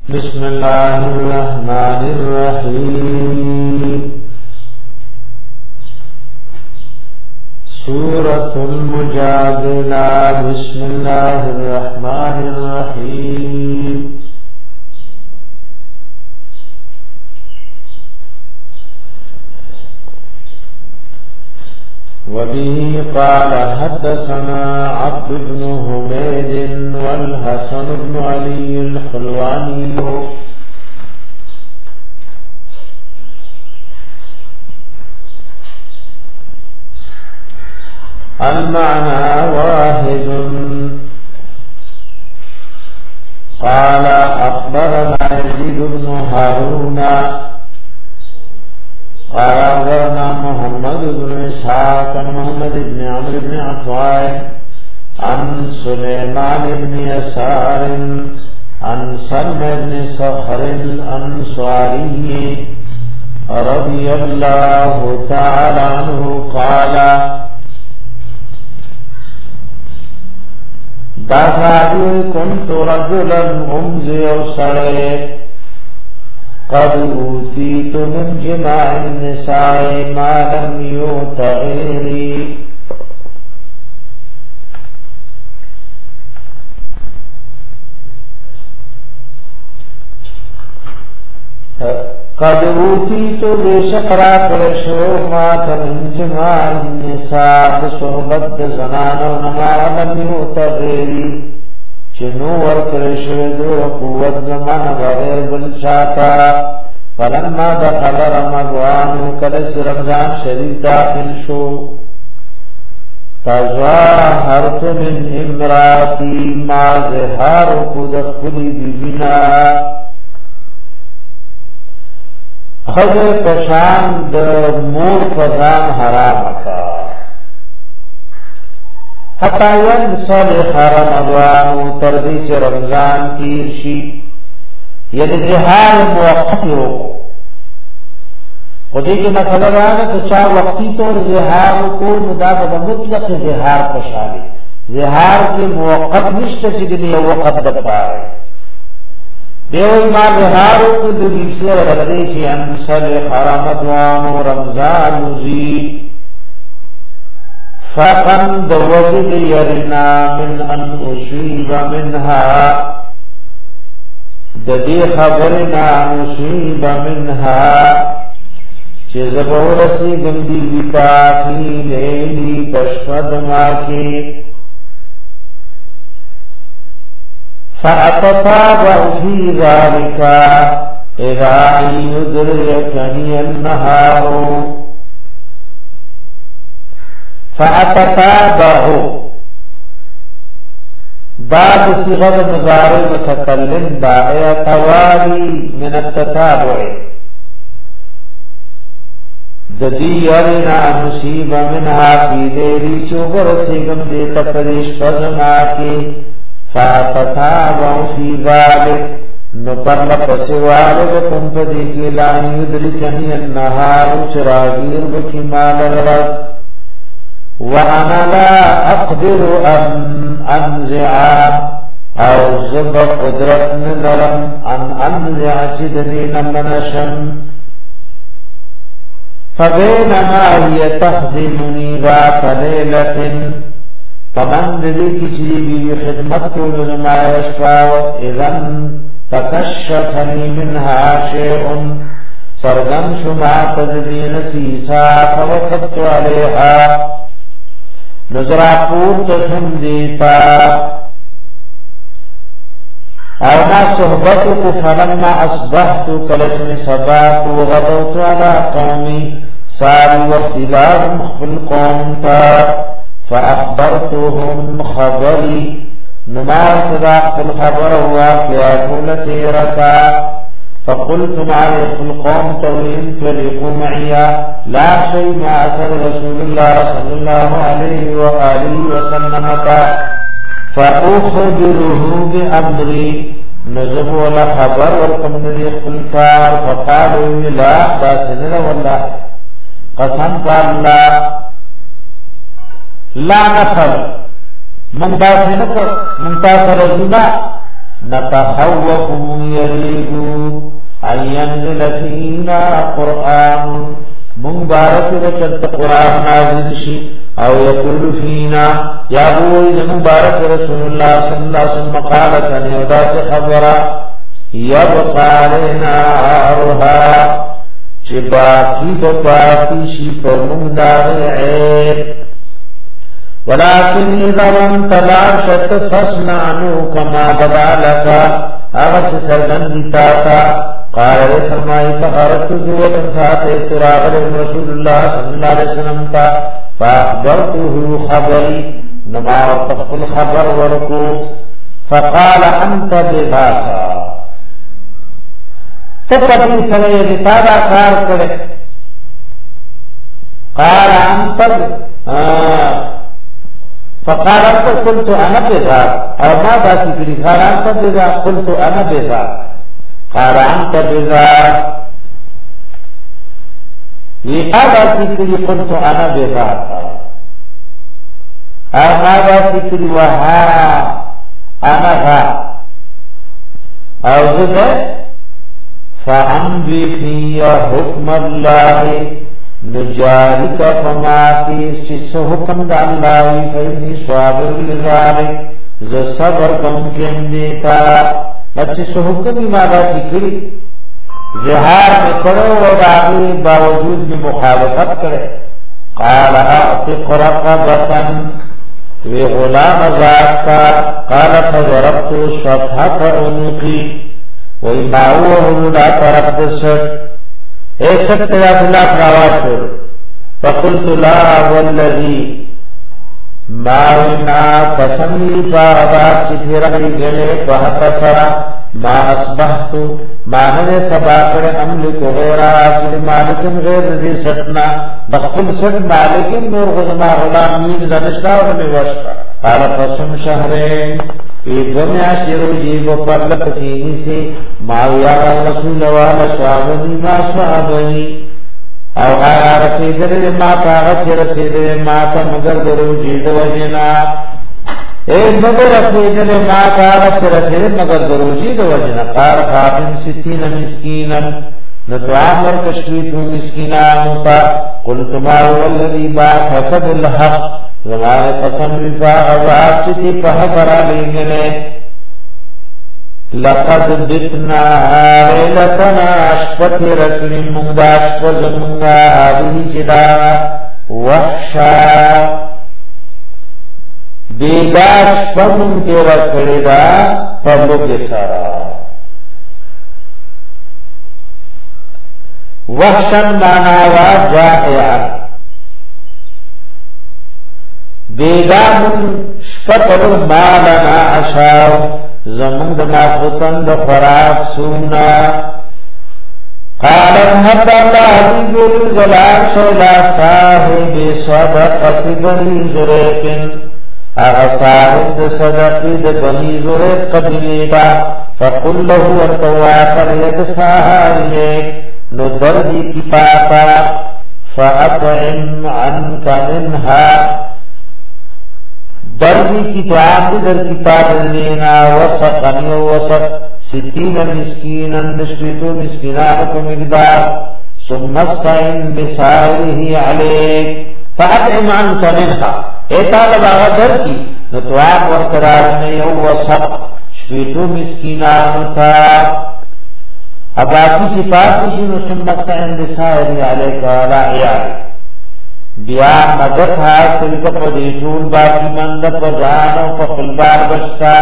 बिस्मिल्लाहिर्रहमानिर्रहीम। सूरतुल मुजादिला। बिस्मिल्लाहिर्रहमानिर्रहीम। वबिही क़ाल हद्दसना अब्द इब्न हुमैद वल हसन इब्न अली अल खलवानी। المعنى واحد। قال أخبرنا يزيد بن هارون قال أخبرنا محمد بن إسحاق عن محمد بن عمرو بن عطاء عن سليمان بن يسار عن سلم بن صخر الأنصاري رضي الله تعالى عنه قال داخل كنت رجلا أمزي وصري قد أوتيت من جماع النساء ما لم يؤت غيري قد أوتيت بشقرا فرشو ما من جماع النساء بصحبت زنانو نما لم يؤت غيري چنو ورکرشو دو قوت زمان بغیر بلشاتا فلما دخل رمضان کلس رمضان شریف داخل شو تظاهرت من امراتی ما زهار قد خلی ببنا خذ پشان د مور فضان حرام کا حتی ینصلح رمضان تردی سے رمضان تیر شی یعنی زہار موقت ہو خودی کی مسئلہ رانا تو چاہ وقتی طور زہار کو مدافع مطلق زہار پشانی زہار کی موقت نشت سیدنی وقت بتا رہے دیو ما زہار کو دلی سے رمضی سے ینصلح رمضان رمضان مزید فقن دوجد يرنا من ان اصيب منها ددي خبرنا اصيب منها چیز بورسی گندی بیتا فی لیلی پشفد ماکی فأتتابع في ذلك اذا يدركني النهار فأتتابع بعد صيغة مضارع متكلم باء توالي من التتابع ددی یرنا مصیب منها فی دیری چوبر سیگم دیتا پریش فضما کی فأتتابع فی ذالک نپرل پسوالک کنت دیکی لانی یدرکنی النهار چراغیر بکی مال غرد وانا لا اقدر ان انزع او زب قدرت نظرم ان انزع چدنی نمنشم فبينما هي تخدمني ذات ليلة فمن ذي كجري خدمت كل ما يشفى اذن تكشفني منها شيء سرغم شما تدبين سيسا فوقفت عليها نظرا پورت سن دیتا او ما صحبتو فلما اصبحتو کلسن صباحتو غدوتو على قومی ساری واختلارم خفل قومتا فاخبرتهم خبری نمارت داخت الخبر واقعاتو لتیرتا فقلت معرف القوم طويل فريقوا معي لا شيء مع أثر رسول الله صلى الله عليه وآله وسلم فأخبره بأمري نزب ولا خبر ورقم ذي خلفار فقالوا لا باسننا والله قسم الله لا نفر من باسنك من تاثر الزنا نتخوفهم يريدوا أن ينزل فينا قرآن مبارك رچت قرآن نازل شي او يقول فينا يا بوي مبارك رسول الله صلى الله عليه وسلم قالت ان يداس خبره يبقى لنا عرها چباقی بپاتی شی پرمون دار عیب ولكن اذا انتلار شت فصنعنو کما بدا لکا اغس سرگن دیتاتا قال فرمائی فخرت جوت فاتح راغل رسول الله صلی اللہ علیہ وسلم تا فاخبرته خبری نما وقفل خبر ورکو فقال انت بذاتا تکتی سوئے رسالہ کار کرے قال انت فقال انت قلت انا بذات او ما باسی کری قال انت بذات قلت انا بذات قال انت بذات یہ باسی کری قلت انا بذات او ما باسی کری وها انا غا او ذکر فَأَمْضِي فِي حُكْمَ اللَّهِ نُجَارِكَ فَمَا فِي سِسْ حُكْمَ اللَّهِ فَإِنِّي صَابِرٌ لِذَلِكَ ز صبر کم کم دیتا بچے سو حکم مادا فکری زہار میں کرو اور آگے باوجود میں مخالفت کرے قال اعتق رقبة وی غلام ذاتا قال فضربت صفحة عنقي وی ماؤه لا طرف دسر ایسا تیاب اللہ پراواز کر فقلت لا والذی ماؤنا قسمی فاغبات چتیرمی گلے فحتصرا ما اصبحتو ماننے سباکر عملک غیرہ آسل مالکن غیر دی ستنا بخل ست مالکن نور غزما غلامین زنشتا ورمی وشتا قال قسم شہرین ایدومیا شیرو جیب پرلک سینی سے ماویا رسول والا شعبنی ما شعبنی او آیا رسیدر ما کاغت رسیدر ما تا مگر درو جید وجنا اید مگر رسیدر ما کاغت رسیدر مگر درو جید وجنا قار خاتم ستین مسکینا نتوان ورکشویتو مسکینانو تا قلت ماو والذی باک حسد الحق زمان قسم وفا عذاب چتی پہبرا لیگنے لقد بتنا لیلتنا اشپت رکلی منگا اشپت منگا آدھی جدا وحشا بیگا اشپت منگی رکلی دا پبلو کے سارا وحشن ماناوا جائعا بیگامن شپتر مالنا عشاو زمون دما خطن دفراق سونا قال انحب اللہ بیل زلال شولا صاحب صدقت بنی زریقن اغا صاحب صدقی بنی زریق قبلیبا فقل له ارتواقر یدفاها الیک ندردی کی پاپا فاطعم عنك منها دردی کی پاپا در کی پاپا لینا وسقنی وسق 60 مسکینا نشتیتو مسکینانکو مقدار ثم استعن بسائره علیک فاطعم عنك منها ایتا لباغا در کی نتواب ورقرار میں وسق شتیتو مسکینانتا اباتی صفات کسی نسمت اندسائری علیکہ علا عیال بیا مدد حاصل کا پدیتون باقی مند پجانو پخلبار بشتا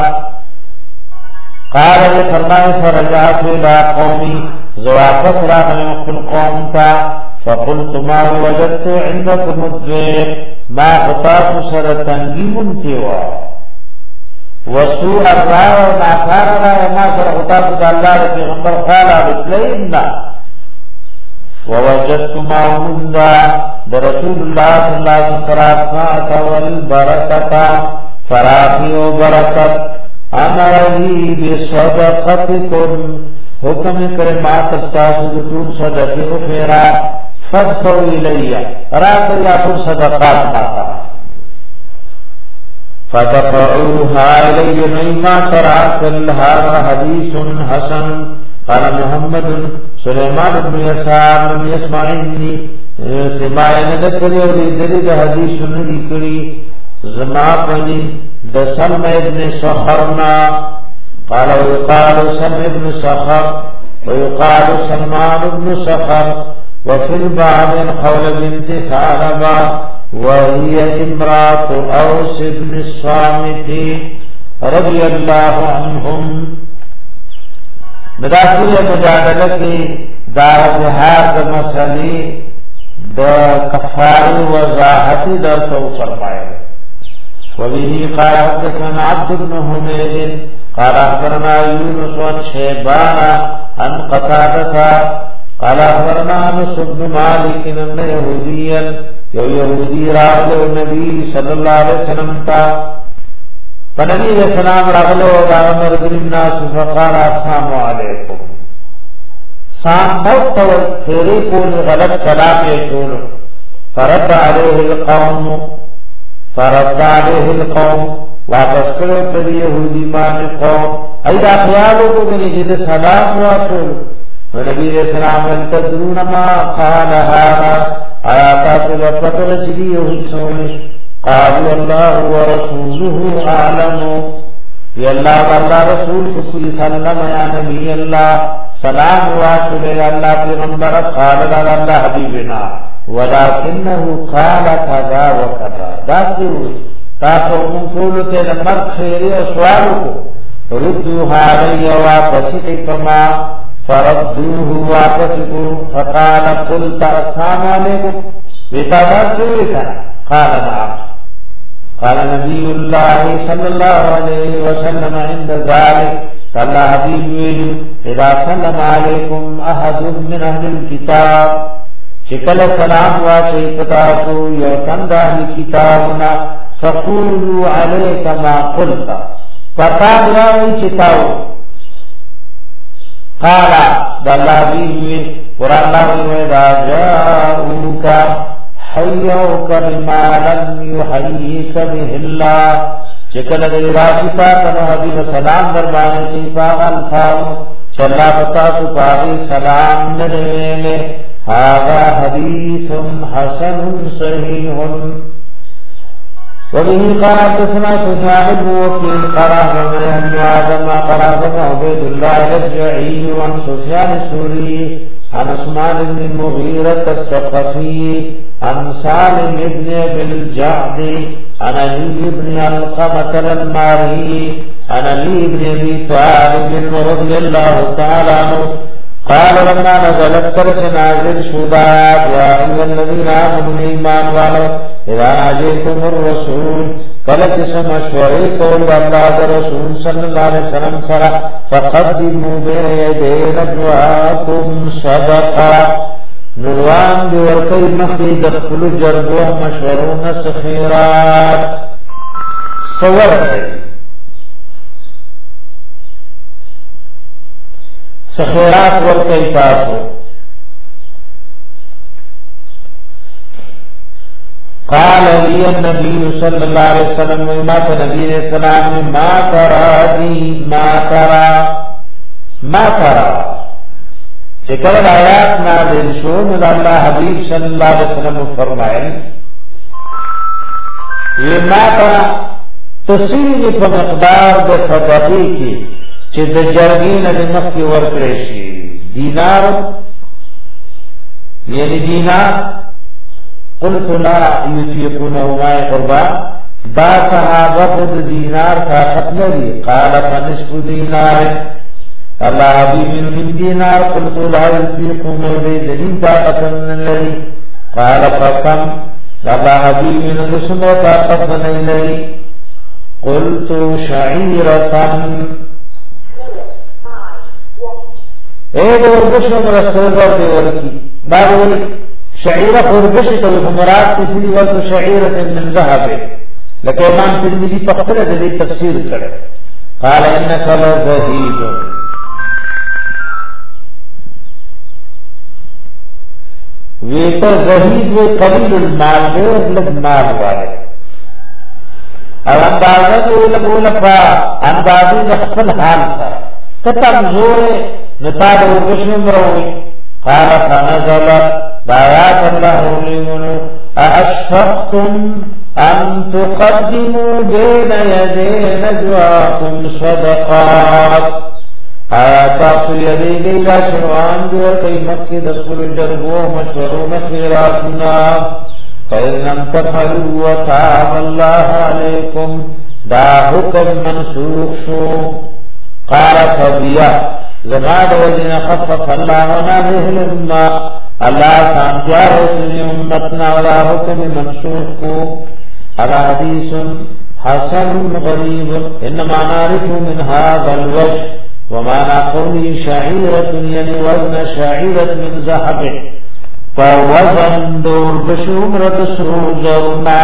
قال یہ فرمائے فرجعت الى قومی زوافت راہنے اقل قوم تا فقلت ما وجدت عندكم الدویر ما خطاف سرطنگی منتیوا وسوء الرأي وما كان رأي ما فرغتاب الله پیغمبر قال بسلئنا ووجدت ما مندا برسول الله صلى الله عليه وسلم فراسات والبركة فراقي وبركت امرني بصدقتكم حکم کرمات استاسدتون صدقی اخیرا فدخوا الی رات یا پر صدقات ماتا فدفعوها إلي نيما تراكل هذا حديث حسن. قال محمد سليمان بن يسار لم يسمع عني سماع ندکری و لیدری دا حدیث ندکری زما پنی دا سلم ابن سخرنا. قال ويقال سلم ابن سخر ويقال سلمان ابن سخر. وفي البعض قول بنت ثعلبة وهي امرأة أوس بن الصامت رضي الله عنهم. نداخل مجادلہ کی دار بہار دا مسئلے دا کفار وضاحت در تو فرمائے. وبه قال حدثنا عبد بن حميد قال اخبرنا يونس عن شيبان عن قتادة قال اخبرنا انس بن مالك ان يهوديا يهودي راغل النبي صلى الله عليه وسلم تا فنبي السلام راغل وعمر بن الناس فقال السلام عليكم. سام موت تیرے کو غلط کلام يقول فرد عليه القوم واپس کرو پر یہودی مان قوم ایدا خیالو کو جد سلام واصل. ونبی علیہ السلام تدرون ما قال هذا آیاتات وفتر جدی وحسون. قالوا الله ورسوله اعلم. یا اللہ واللہ رسول کلی سلم یا نبی اللہ سلام واصل یا اللہ پیغمبر قال اللہ حبیبنا ولكنه قال كذا وكذا. داسو تاسو من قولته لمرد خیری سوالکو ردوها علی واپس کما فردوه واپس کو. فقال قلت السلام علیکم بتابع قال نعم. قال نبي الله صلى الله عليه وسلم عند ذلك قال حبيبي اذا سلم عليكم احد من اهل الكتاب شکل سلام واشی پتاسو یو تند اهل کتابنا فقولوا عليك ما قلت فتاب راوی چتاو. قال دلابی قرآن اللہ جاؤوك حیوک بما لم یحییک به اللہ. چکل دی راشتا کنو حبیب سلام دربانے چیپا الفاو چلا پتاسو پاگی سلام نرمینے. هذا حديث حسن صحيح. وبه قال حدثنا سفيان بن وكيع قال حدثنا ابن آدم قال حدثنا عبيد الله الرجعي عن سفيان الثوري عن عثمان بن المغيرة الثقفي عن سالم بن ابي الجعد عن علي بن علقمة الأنماري عن علي بن ابي طالب رضي الله تعالى عنه قال لما نزلت ترس نازل شداد يا أيها الذين آمنوا إيمان والو إذا ناجيتم الرسول قلت سمشوري قول الله رسول صلى الله عليه وسلم سرا فقدموا بين يدي نجواكم صدقا. نروان دی ورکی مخی دخل جربو مشورون سخیرات صور ہے سخیرات ورکی تاسو. قال لي النبي صلى الله عليه وسلم ما نبی علیہ السلام ما ترى چکر آیات نازل شو من اللہ حبیب صلی اللہ علیہ وسلم فرمائے یہ ما ترى تصیل پا مقدار دے صدقی کی چه د جرگین د مخی ورکرشی دینار یعنی دینار. قلت لا یطیقونه ما قربا با صحابه خود دینار طاقت لري. قال فنصف دینار الله حبیب من دینار. قلت لا یطیقونه دین طاقت لري. قال فكم الله حبیب من رسول طاقت لري. قلت شعيرة ایک ورگش میں مرسول دے ورکی بعد ولی شعیرہ خورگش تو مراد کسی ورد شعیرة من ذهب لکہ امام ترمذی پختر دے تفسیر کرے. قال انک لزہید وی تو زہید و قلیل المال دے لگ مال والے. او اندازه دې لګول په اندازې د خپل حال سره کته زور نتا د وګشم وروي قال فنزل دعوات الله لمن اشفقتم ان تقدموا بين يدي نجواكم صدقات تاسو یدی لیلا شروعان دیو کئی مکی دخل جربو مشورون خیراتنا فإنم تفعلوا وتعب الله عليكم دا حکم منسوخ شو قال فبیا زماد وجن خفف الله ونابه لما اللہ سامجار وسنی امتنا ولا حکم منسوخ کو هذا حدیث حسن غریب انما نعرف من هذا الوجه ومعنى قوله شعيرة يعني وزن شعيرة من ذهب فوزن دور بشمرة سروجرنا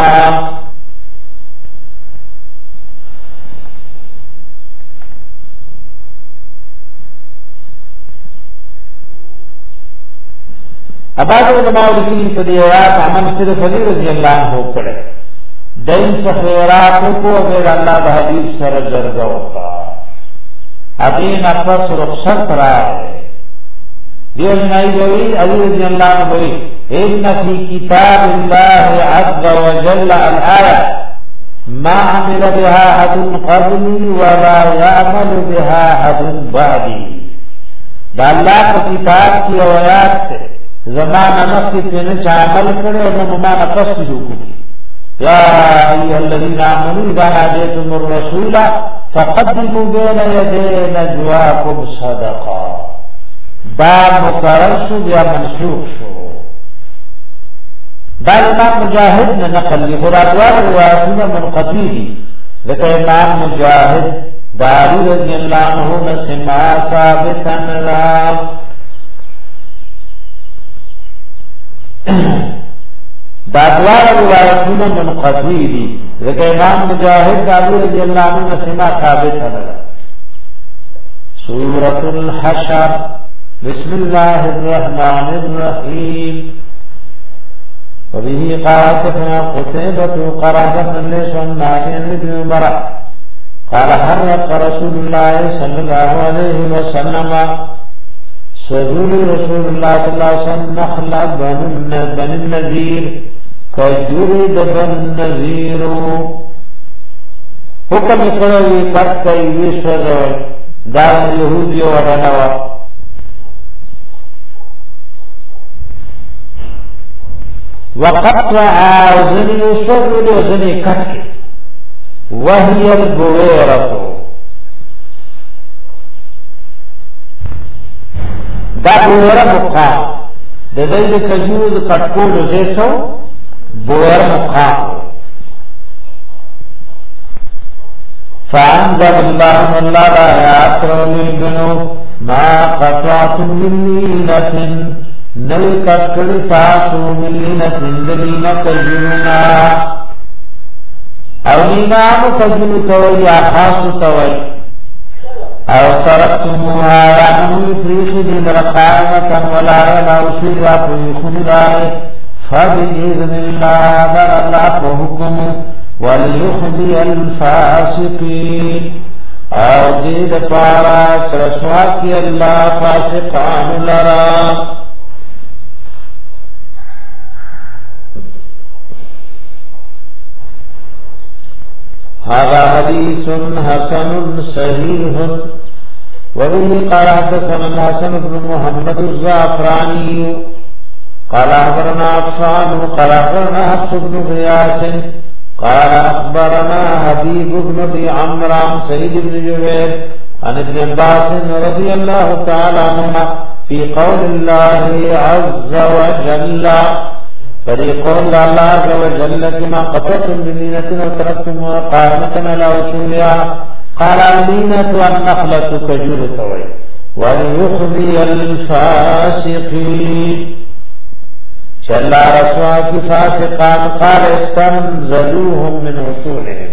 اباد علماء لکلی فدیعات عمل صرف علی رضی اللہ عنہ کرے دین سخیرات کو اگر اللہ بحبیب سر جرگا ہوتا ابین اپس رخصت رہا ہے یہ جنائی بوئی علی رضی اللہ عنہ بوئی ان فی کتاب اللہ عز وجل الآیہ ما عمل بها حد قبلی ولا یعمل بها حد بعدی دا اللہ کا کتاب کی آیات سے زمانہ نفسی تینے چاہمل کرے اور نمانا قصد جوکو یا ایوہ الذین آمنوا اذا ناجیتم الرسول فقدموا بین یدی نجواکم صدقا دا مقرر شو یا منسوخ شو دا امام مجاہد نے نقل لی خرادوار روایتون منقطی دی لیکن امام مجاہد داری رضی اللہ عنہ نسمع ثابتن رام دادوار روایتون منقطی دی لیکن امام مجاہد داری رضی اللہ عنہ نسمع ثابتن رام سورة الحشر بسم الله الرحمن الرحيم وبه قال حدثنا قتيبة قال حدثنا ليس عن نافع بن عمر قال حرق رسول الله صلى الله عليه وسلم سجول رسول الله صلى الله عليه وسلم نخل بن النذير كجرد بن النذير حكم قروي قد يسر دار اليهودي ورنوى وقطع وزني يسر وزني كتك وهي البويرة دا بويرة مقام دا دايد كجوز كتكول جيسو بويرة مقام فأنزل الله من الله آيات روليبنو ما قطعتم من لينة نل ککڑ تاسو ملینا زندلینا کجلنا او لینامو کجلو توی یا خاصو توی او ترکتموها رعنوی فریخ دین رقائمتا ولا نوشی را پویخون رائے فبإذن الله در اللہ کو حکم وليخزي الفاسقين او دید پارا سرسواکی اللہ فاسقان لرا هذا حديث حسن صحيح وبه قال حدثنا الحسن بن محمد الزعفراني قال أخبرنا عفان قال أخبرنا حفص بن غياث قال أخبرنا حبيب بن أبي عمرو عن سعيد بن جبير عن ابن عباس رضي الله تعالى عنهما في قول الله عز وجل فريقون الله عز وجل كما قطعتم بلينة وتركتموها قائمة على أصولها قال اللينة والنخلة كجور توي وليخزي الفاسقين شلا رسوا کی فاسقان قال استنزلوهم من اصولهم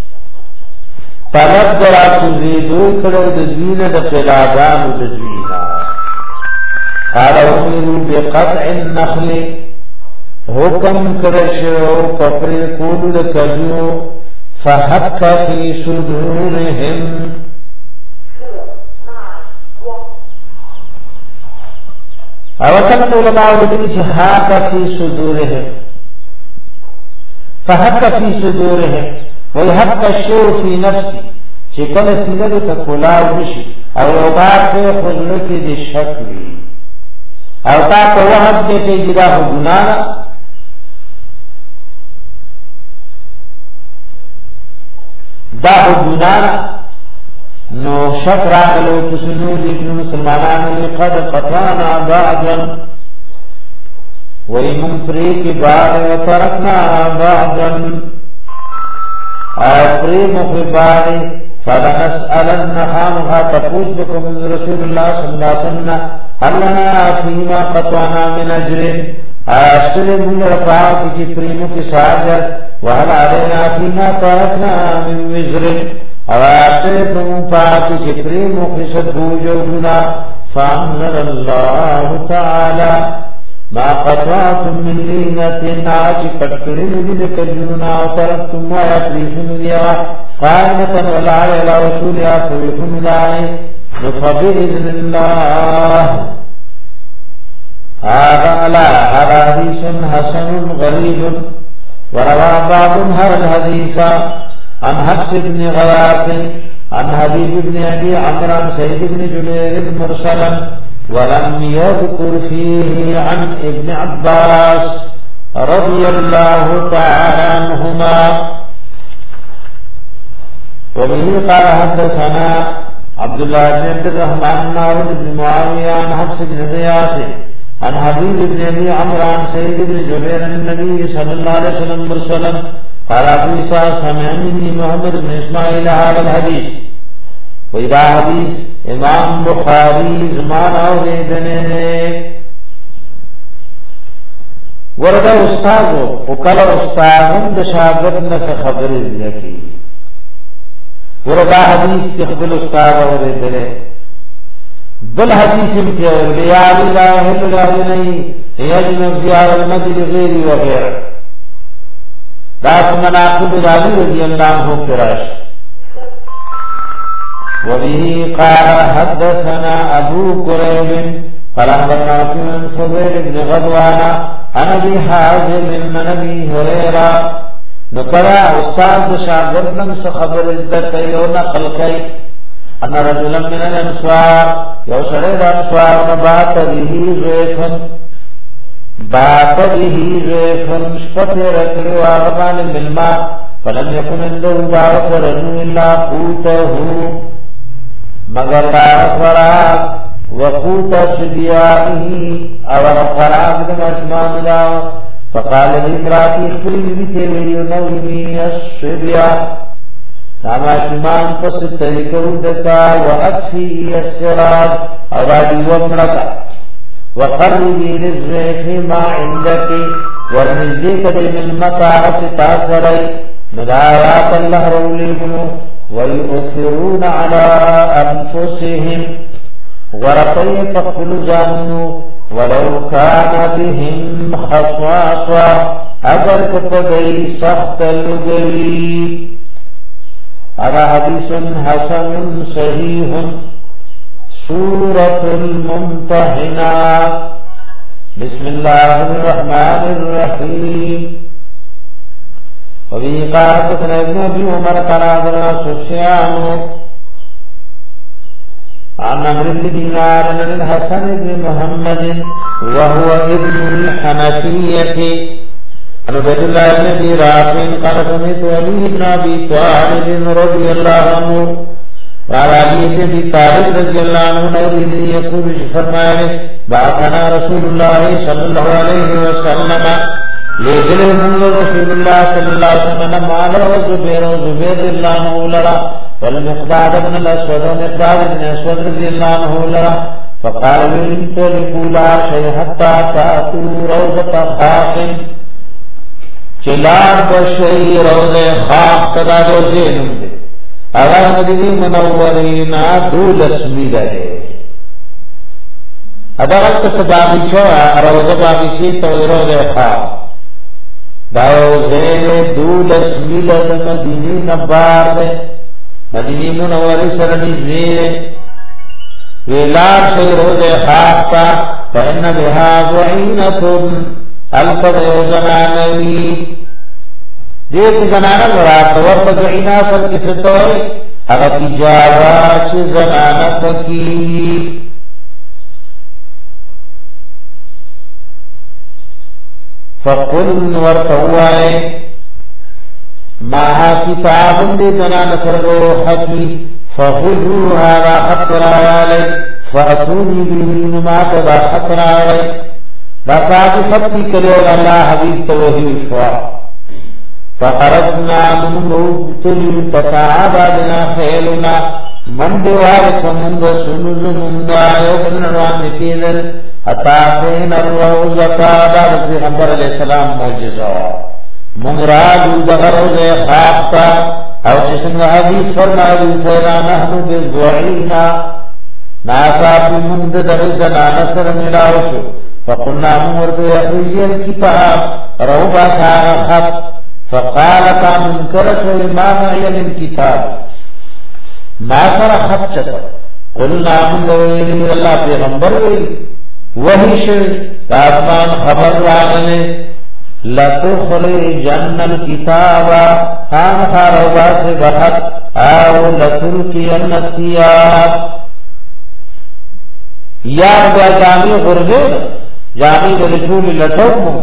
طلب درا تزيدو کړه د دینه د قلاګانو د دینه قال امروا بقطع النخل حکم کرشو کفر کولو د کجو فحق في صدورهم او کله علماء دې چې حق في صدورهم فحق في صدورهم ويحق الشيء في نفسي چې کله سینه ته کولاو نشي او یو بار په خپل کې دې شک وي او تا په وحد کې چې دا ګناه دا ګناه نو شک راغلو چې سنو دې مسلمانانو لقد قطعنا بعضا ومن فريق بعض وتركنا بعضا افريم في بعض فلنسألن خامها تفوز بكم من رسول الله صلى الله عليه وسلم هل لنا فيما قطعنا من اجر اشتر من رفعات کی پریمو کی ساجر وهل علينا فيما تركنا من وزر اشتر من فات کی پریمو کی سبوجونا فانزل الله تعالى ما قطعتم من لينة ناج کٹکڑی ندی کجونا ترکتم ویقلیشن دیا قائمة ولا على رسولها فویکم دائی فبإذن الله هذا حديث حسن غريب وروى بعض هذا الحديث عن حفص بن غياث عن حبيب بن أبي عمرو عن سيد بن جبير مرسلا ولم يذكر فيه عن ابن عباس رضي الله تعالى عنهما وبه قال حدثنا عبد الله بن عبد الرحمن بن معاوية عن حفص بن غياث عن حبيب بن أبي عمرو عن سيد بن جبير عن النبي صلى الله عليه وسلم مرسلا قال أبو عيسى سمع مني محمد بن إسماعيل هذا الحديث وإذا حديث امام بخاری زمان اوریدنے ورده استادو وکل استادم د شاگرد نه خبرې لکی ورده حدیث کې خپل استاد اوریدل بل حدیث کې اوریدل یا اله الا الله نه یجن زیار المسجد غیر و غیر دا مناقب علی رضی الله عنه کراش وبه قال حدثنا ابو كريب قال اخبرنا بن فضيل بن غزوان عن ابي حازم من ابي هريره نقرا استاد شاگرد نن خبر عزت یو نقل کای ان رجلا من الانصار یو سره د انصار نبات به زيفن شپته رکلو اغبان بالماء فلم يكن عنده باخر الا قوته مگر خوراک وقوت صبیانه او خوراک د ماشومان دا فقال لامراتی خپل دې ویلو نو می الصبیا دا ماشومان پس طریقو دتا واکفی السراج او دی ومړه وقربي للزيف ما عندك ورنزيك من مطاعة تاثري مدارات الله روليكم ويؤثرون على أنفسهم ورقي فقل جانوا ولو كان بهم خصاصة اگر كتبئي سخت اللقلي هذا حديث حسن صحيح سورة الممتحنة بسم الله الرحمن الرحيم وفي قال حدثنا ابن ابي عمر قال حدثنا سفيان عن عمرو بن دينار عن الحسن بن محمد وهو ابن الحنفية عن عبد الله بن ابي رافع قال سمعت علي بن ابي طالب رضي الله عنه قال علي بن ابي طالب رضي الله عنه يقول فرمائے بعثنا رسول الله صلى الله عليه وسلم ليجل من رسول الله صلى الله عليه وسلم على زبير الله عنه لرا والمقداد بن الاسود ومقداد بن الاسود رضي الله عنه لرا فقال لهم تلقوا لا شيء حتى تأتوا روضة خاق چلار بشي روضة خاق تدا دوزين اگر مدینی منورین دولس میله ده ادغل کس باقی چوه روضه باقی سی تو روضه خواه داو زیده دولس میلد مدینی نبار ده مدینی منوری سرنی زیده ویلار سی روز خاقتا فإن بها ضعینتن الفض زنانوی دیت زنانا مراد ورد ضعینا سر کسطوئی اگر تجارا چه زنانا پکی فقل ورطوائے ماها کتاب دی زنان فرغو حقی فخذو هذا خطر آلی فأتونی بهین ما تبا خطر آلی بساقی خطی کلیو اللہ حبیب توحی شوا فخرجنا من مبتلی فتعابا بنا خیلنا من دیوار کمند سنوز مندا یوبن روان نکیدر اتاقین الروزتا دار پیغمبر علیہ السلام موجزا مغرادو دغروز خوابتا او جسنگ حدیث فرمائی تیرا نحنو بالضعینا ناسا پی مند در زنان سر ملاوشو فقلنا مورد یحوی الكتاب روبا سارا خط فقالتا منکرت ما معی الكتاب ما سر خط چتا قلنا من دویلی اللہ پیغمبر ویلی وہی شر آسمان خبر راغلے لتخرجن الكتاب خام خاروبا سے بخط او لتلقین الثياب یار بیا جامی غرزے جامی بلچولی لٹوکو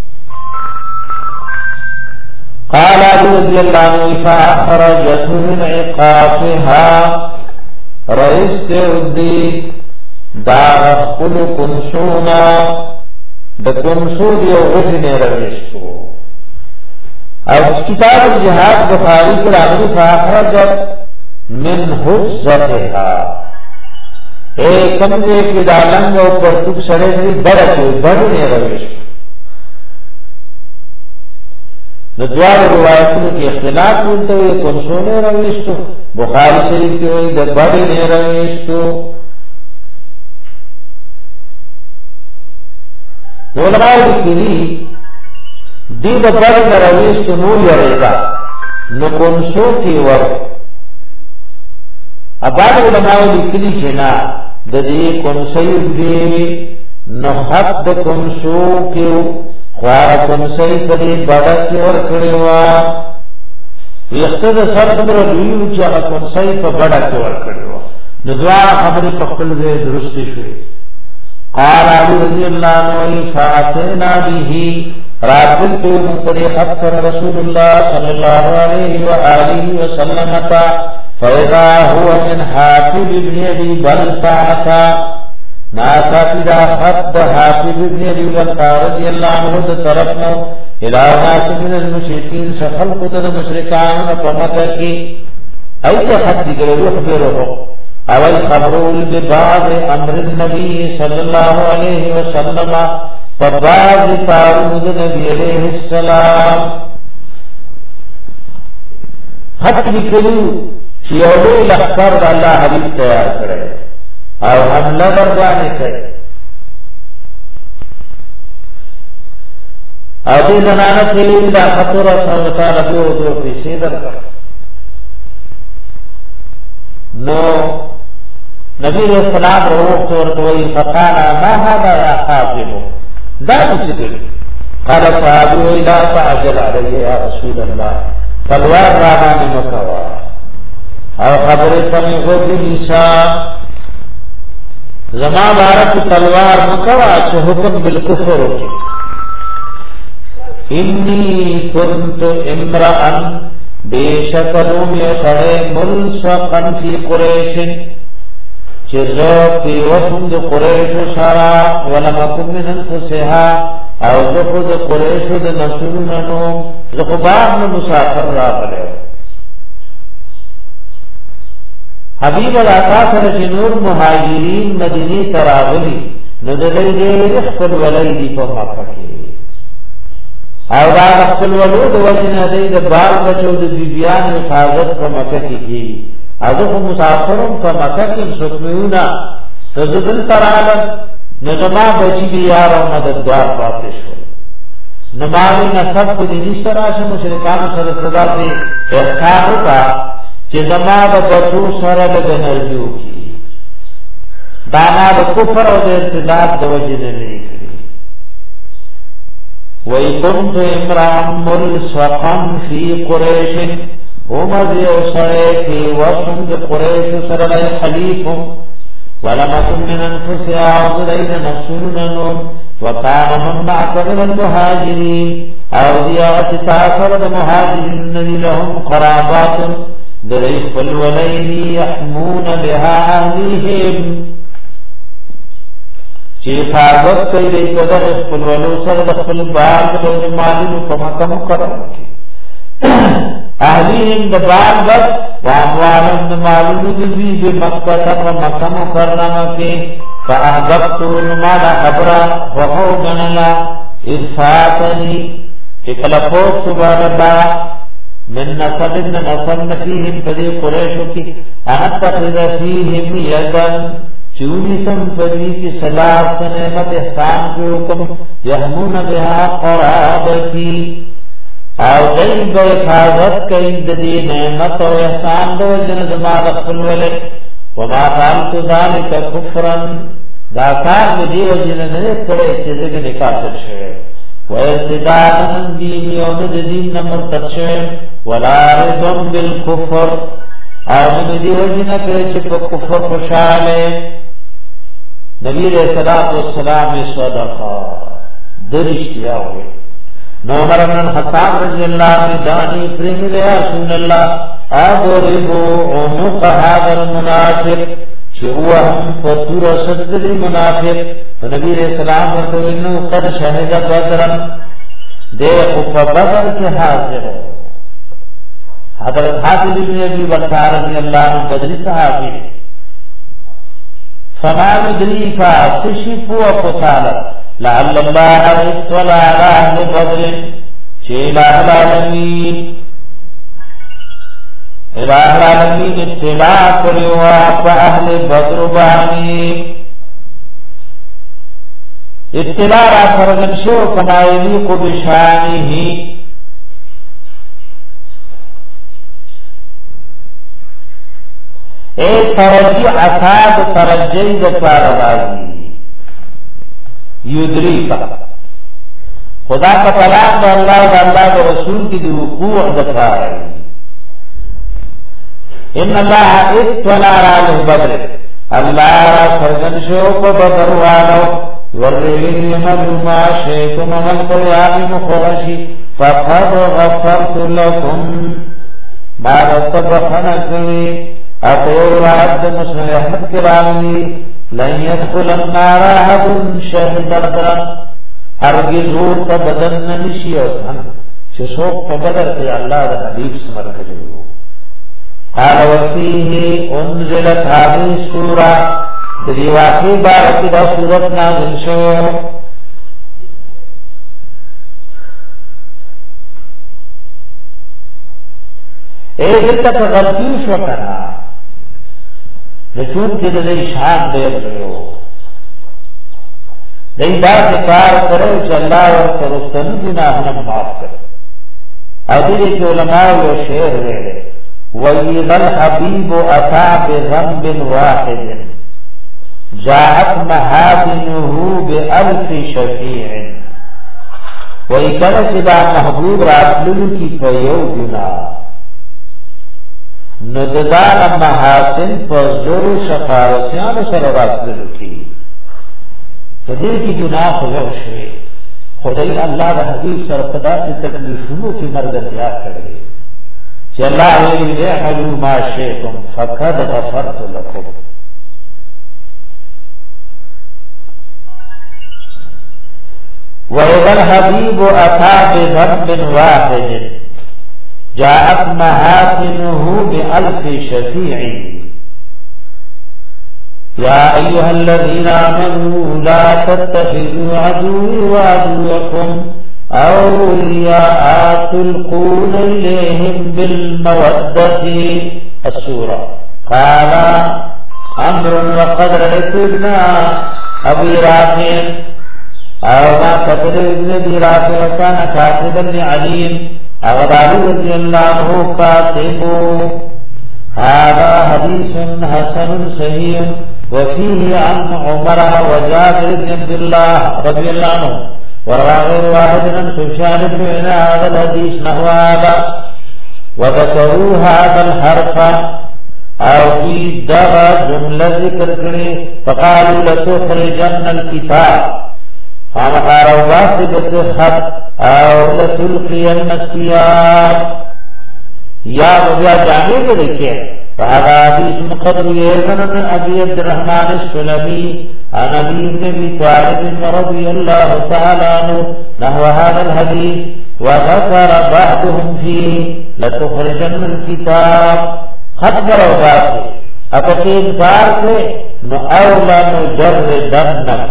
قال رضی اللہ عنہ فاخرجت من عقافها رئیس تے دا خپل کنسونا د کنسو دیو غجن روشتو او کتاب الجهاد بخاری کی راغلی فاخرجت من حفظتها ایک کمزے کی دالنگ او پرتوک سڑے دی بڑھتے بڑھنے روشتو ندوار روایتوں کی اختلاف ملتے ہوئے کنسونے روشتو بخاری شریف کی ہوئی د بڑھنے روشتو علماء ذکری دی بطر نرویش تنول یریدا نکنسو کی ور اباد علماء ذکری چنا دی کنسی دی نخط د کنسو کیو خوار کنسی دی بڑا کی ور کڑیوا ویختد سر دمر دویو چی اگا کنسی پا بڑا کی ور کڑیوا ندوار خبری پخل دے درستی شوئی قال علی رضی اللہ عنہ فاتنا به راتل تو طریقت رسول اللہ صلی اللہ علیہ وآلہ وسلم فإذا هو من حافظ ابن ابي بلتعة ناسا پیدا خط حافظ ابن ابي بلتعة رضی اللہ عنہ طرفنا الى ناس من المشرکین سخلقت المشرکان فمتکی ایت خط دیگر یخبرہو اول خبرول ببعض امر النبی صلی اللہ علیہ وسلم فبعض تارود نبی علیہ السلام خط لکلو چیولو لخکر دا اللہ حبیب تیار کرے اور حملہ بردانے کرے ابھی زنانت کلو دا خطر سوطان ابیو دو پیسی در کر نو نبی علیہ السلام روح تورتوئی فقالا ما هذا یا خافبو دا بسکر قال صحابیو الہ فعجل علیہ یا رسول اللہ تلوار رامانی مکوا او خبر پمی غد نیسا زمان بارت تلوار مکوا چه حکم بالکفر ہوکی انی کنت امرأن بیشکلوم یسڑے ملسقا فی قریشن چیزو کی وفم دو قریشو سارا ولمکم من انفسها او دخو دو قریشو دو نسلوننو دخو باغ میں مسافر را پلے حبیب العطا سرچ نور مہاجرین مدینی تراغلی ندلی دیر اخفل ولی دی پا مککی او دا اخفل ولو دو وجن دید باغ بچو دو بیبیان حفاظت پا مککی کی ادو مسافرم فمککم سکمیونا تزدل ترالم نظما بچی بیار و مددگار پاتشو نماوی نصب کو دینی سراش مشرکان سر صدا سے احسان ہوتا چه زما با بچو سر لگنرجو کی دانا با کفر و ارتداد دو جن نہیں کری وَإِن كُنتُ امْرَأً مُلْصَقًا فِي قُرَيْشٍ ومضي وصريك وصند قريش سرد حليف ولم أكن من أنفسها وضلين نفسنا وكان من معتبر المهاجرين أو ديارة تاثر المهاجرين الذي لهم قرابات ذريف الولين يحمون بها أهليهم حفاظت کئی دی قدر اخفل ولو سرد اخفل بال لوج مالین کمکم کرم کی اہلیہم دبال بس واموالم دمالین دبی بمکتر ومکم کرنم کی فاحببتو نمالا خبرا وحو جنلا ارفاتنی اکلفوت سبحان اللہ من نصب نصب فیہم فدی قریشو کی انتخذ فیہم یدن چونی سم پدی کی صلاح سنعمت احسان کے حکم یحمون بها قرابتی او دل با حفاظت کئی دی نعمت و احسان دو جند ما دخل ولی وما فعلت ذالک کفرا دا کار دی و جند کرے چیزے کے نکاتر شوئے و ارتدادا دینی و دین نمرتد شوئے ولا رضم بالکفر او من دی و جند کرے چپ کفر خوشالے نبی علیہ الصلوۃ والسلام صدقہ درشتیا ہوئے عمر بن الخطاب رضی اللہ عنہ دانی پریم لیا رسول اللہ اضربو عنق هذا المنافق چهو هم فتور صدر المنافق نبی علیہ السلام ورطو انہو قد شہد بدرا دیکھو فبدر کے حاضر ہو حضرت حاضر بن ابی بلتار رضی اللہ عنہ بدری صحابی فما ندری فاسشف وقتالت لعل الله اطلع على اهل بدر الہ العالمین اطلاع کروا فاہل بدر بانی اطلاع را فرغن شو کما یلیق بشانه اے ترجی عصاب ترجی دپار راضی یدریکا خدا کا کلام دا اللہ دا اللہ دا رسول کی دی وقوع دپار ان اللہ اطلع علی بدر اللہ را فرغن شو کو بدر والو ورغین ملما شیطن من قریام مخرشی فقد غفرت لکم بارت بخنکوی اقول عبد مسلم احمد کرامی لن يدخل النار احد شهد بدر هرگز اور کا بدن نشی اور چه سوق کا بدر کے اللہ دا حبیب سمر کرو قال وفيه انزلت هذه السوره دی واقعی بارک دا سورت نازل شو اے دلتا کا غلطی شو کرا نچون کے دلی شان دیر رہو دی بات کار کرو چا اللہ اور کرستن گناہنا معاف کرو ادری کے علماء و شعر رہے وَإِذَا الْحَبِيبُ أَتَى بِذَنْبٍ وَاحِدٍ جاءت محاسنه بألف شفيع وَإِكَلَ سِدَا محبوب راتلل کی فیو گنا نددان محاسن فزر شفارسیان سر راتلل کی فدیر کی گناہ خویو شوئے خدای اللہ و حبیب سر قدا سے تکلیفنو کی مرددیات کرے کہ اللہ ویلی احلو ما شیطم فقد غفرت لکم وَإِذَا الْحَبِيبُ أَتَى بِذَنْبٍ وَاحِدٍ جاءت محاسنه بألف شفيع يا أيها الذين آمنوا لا تتخذوا عدوي وعدوكم أولياء تلقون إليهم بالمودة السورة قال أمر وقد رأيت ابن أبي رافع او ما قتل ابن ابي رافع كان كاتبا لعلي اغدالي رضي الله عنه كاتبه هذا حديث حسن صحيح وفيه عن عمر وجابر بن عبد الله رضي الله عنه وروى غير واحد عن سفيان بن عيينة هذا الحديث نحو هذا وذكروا هذا الحرف او في دغا جمله ذکر کړي فقالوا لتخرجن الكتاب فمقاروا واسدة خط او لتلقين الثياب یا وجہ جانے کو دیکھئے فهذا حديث مقرر يزن من ابي عبد الرحمن السلمي عن ابي بن طالب رضي الله تعالى عنه نحو هذا الحديث وذكر بعضهم فيه لتخرجن الكتاب خط بروضات اپتے انکار سے نو اولا نجردنک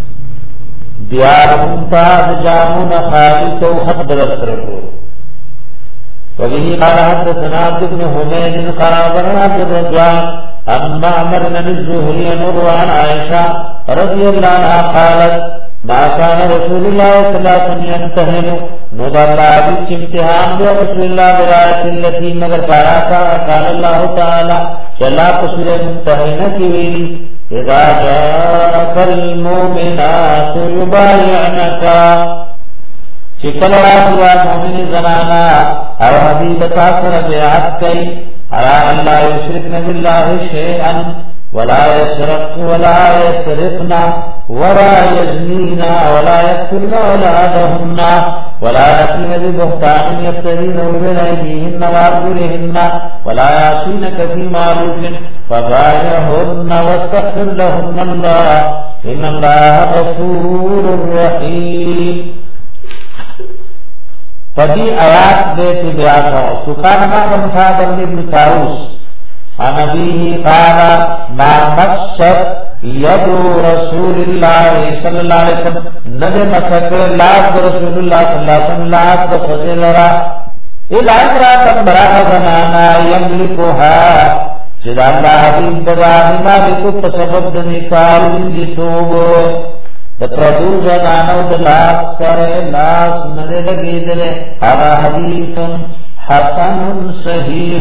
بیار ممتاز جامون خالد و خط برسرکو وبه قال حدثنا عبد بن حميد قال أخبرنا عبد الرزاق عن معمر بن الزهري عن عائشة رضي الله عنها قالت ما كان رسول الله صلى الله عليه وسلم يمتهن نظر عبد امتحان برسول الله برایت التي مگر پایا قال الله تعالى چلا قصر ممتحنة ویلی اذا جاءك المؤمنات يبايعنك چکل راسوا مومن زنانا او حبیب تاثر بیعت کئی على ان لا يشركن بالله شيئا ولا يسرق ولا يسرقن ولا يزنين ولا يقتلن أولادهن ولا يأتين ببهتان يفترينه بين أيديهن وأرجلهن ولا يعصينك في معروف فبايعهن واستغفر لهن الله إن الله غفور رحيم. فدی آیات دیتی بیاتا سکان ما بمصاب ابن طاووس عن ابيه قال ما مست يد رسول الله صلى الله عليه وسلم نبي مسك الله رسول الله صلى الله عليه وسلم لا تفضل را الى امراه براء زنانا يملكها جدا الله حبيب دعا ما بكو سبب نکال دی توبو دپردو زنانو دلاس سر لاس نده لگی دلے هذا حدیث حسن صحیح.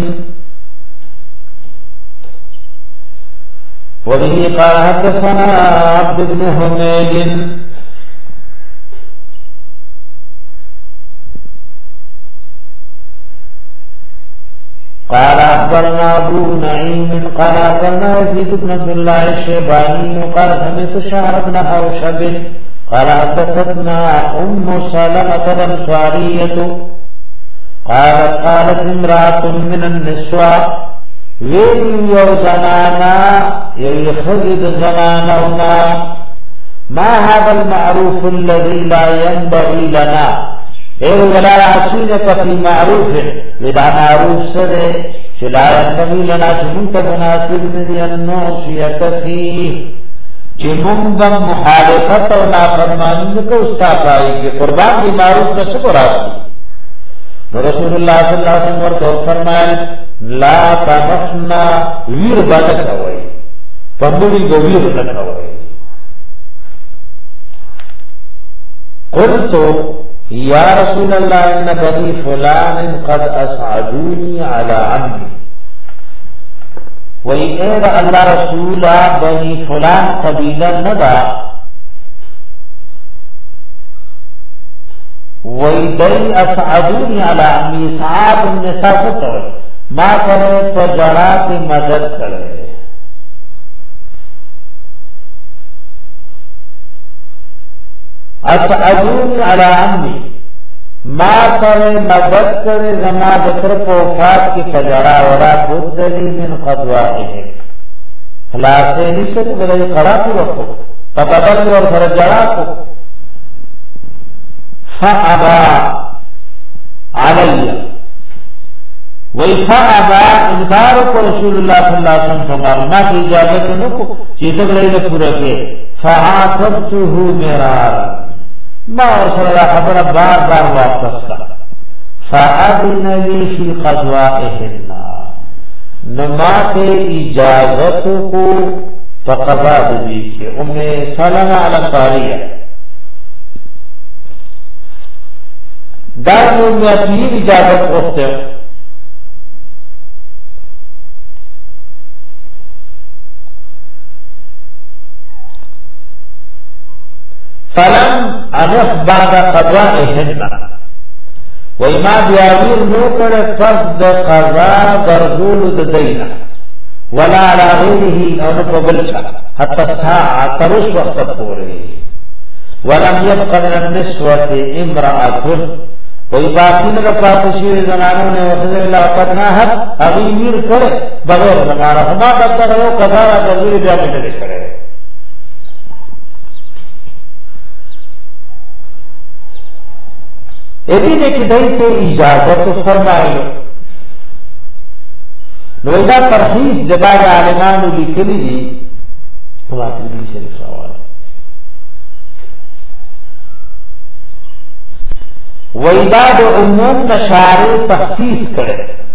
وبه قال حدثنا عبد بن حميد قال أخبرنا أبو نعيم قال أخبرنا يزيد بن عبد الله الشيباني قال سمعت شهر بن حوشب قال حدثتنا أم سلمة الأنصارية قالت امرأة من النسوة ويل زنانا يخذد زنانهما ما هذا المعروف الذي لا ينبغي لنا ولا يعصينك في معروف لذا معروف سده لا ينبغي لنا شمنت مناسب ندي النعصية فيه چمنبا محالفت و نافرمانند کو استعفائی کے قربان کی معروف کا شکر آتی. رسول اللہ صلی اللہ علیہ وسلم ورطور فرمائل لا تمخنا ویر بدک ہوئی فموری گو ویر بدک ہوئی. قلتو یا رسول اللہ ان بنی فلان قد اسعدونی على عمی وی اید اللہ رسولا بنی فلان قبیلہ ندا وی دی اسعدونی على عمی سعاد النساء ستوئی ما کرے فجرات مدد کرے اسعدونی علی عمی ما کرے مدد کرے زما بکر کو وفات کی فجرا ورا بدلی من قضائه خلاصے نشت بلے قراتو رکھو فبدل اور فرجرا کو فابا علی وَإِفَعَبَا انکارو کو رسول اللہ صلی اللہ علیہ وسلم فرمایا ما کی اجازت نکو چیزک لئیل پورا کے فَعَاقَبْتُهُ مِرَارًا ما رسول اللہ خبر بار بار واپس کا فَأَذِنَ لِي فِي قَضْوَائِهِنَّ نمات اجازت کو فقضا دی کہ ام سلمہ الانصاریہ دار مومیاتی اجازت وقت فلم انف بعد قضائهن وما بیاویر نو کړه پس د قضا درغول د دینا ولا على غیره او په بل څه حتی ساعه ترش وخت پورې ولم يبق من النسوة امرأة وی باقی نگا پاتشیر زنانوں نے وقت اللہ قدناحت اغییر کرے بغیر زمانہ ہما قدر ہو قضارہ درغول جامع نلے کرے ایدی نے کدائی سے اجازت فرمائی نویدہ ترخیص جباگ عالمانو لکلی دی واقعی بھی شریف سوال ویدہ دو عموم نشارے تخصیص کرے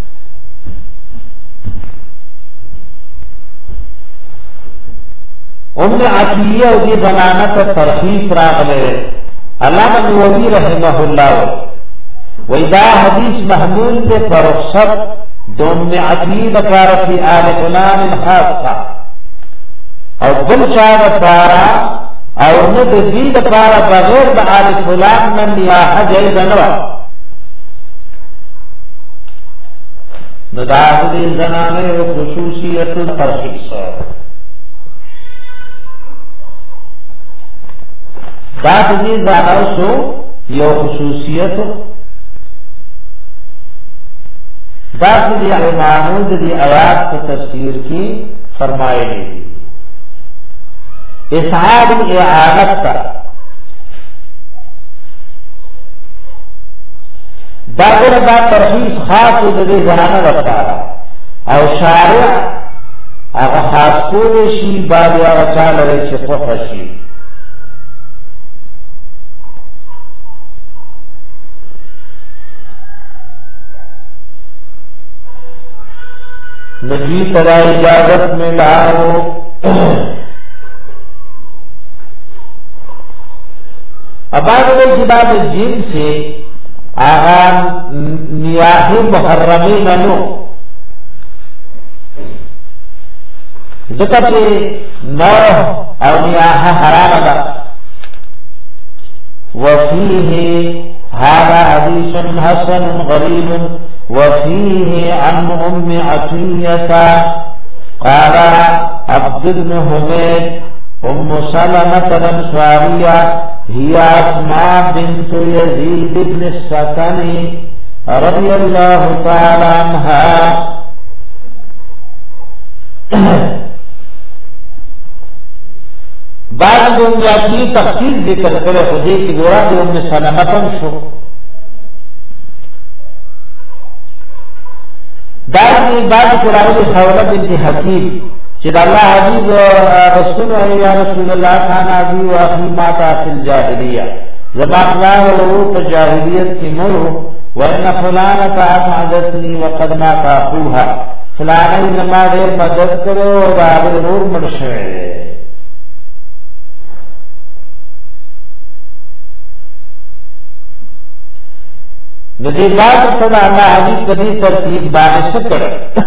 عطیہ دی ضمانت ترخیص راغلے علامہ نووی رحمہ اللہ وإذا حدیث محمول پہ فرخصت دوم عطیہ کار فی آل فلان الخاصہ او بلچا دپارا او ند دی دپارا بغیر دا آل فلان من نیاحہ جائز نوا نداہ دی زنانے و خصوصیت ترخیص داد دی زانو سو یو خصوصیت داد دی علمانود دی آیات کو تفسیر کی فرمائے گئی اسعاد اعانت کا داگر دا ترخیص خاص دی زنانو رفتارا او شارع اگا خاص کو شی بادی آگا چال رئی چپخ شی نبی ترا اجازت میں لاؤ اباغ جباب جن سے آغان نیاح محرمی منو ذکر نوح او نیاح حرام دا وفیه هذا حدیث حسن غریب وفيه عن أم عطية قال عبد بن حميد أم سلمة الأنصارية هي أسماء بنت يزيد بن السكن رضي الله تعالى عنها بعد أم عطية تخصيص ذكر کرے خودی کی گورا دی أم سلمة شو دارنی بعد قرآن خولہ بنت حکیم چید اللہ حبیب رسول یا رسول اللہ خان آبی و اخی ماتا فی الجاہلیہ زمان اللہ ولوط جاہلیت کی مرو وَإِنَّ فُلَانَةَ أَسْعَدَتْنِي وَقَدْ مَاتَ أَخُوهَا فلانا زما دیر مدد کرو بابر نور مرشوے ندی بات صدا اللہ حدیث کدی ترتیب بارش سکر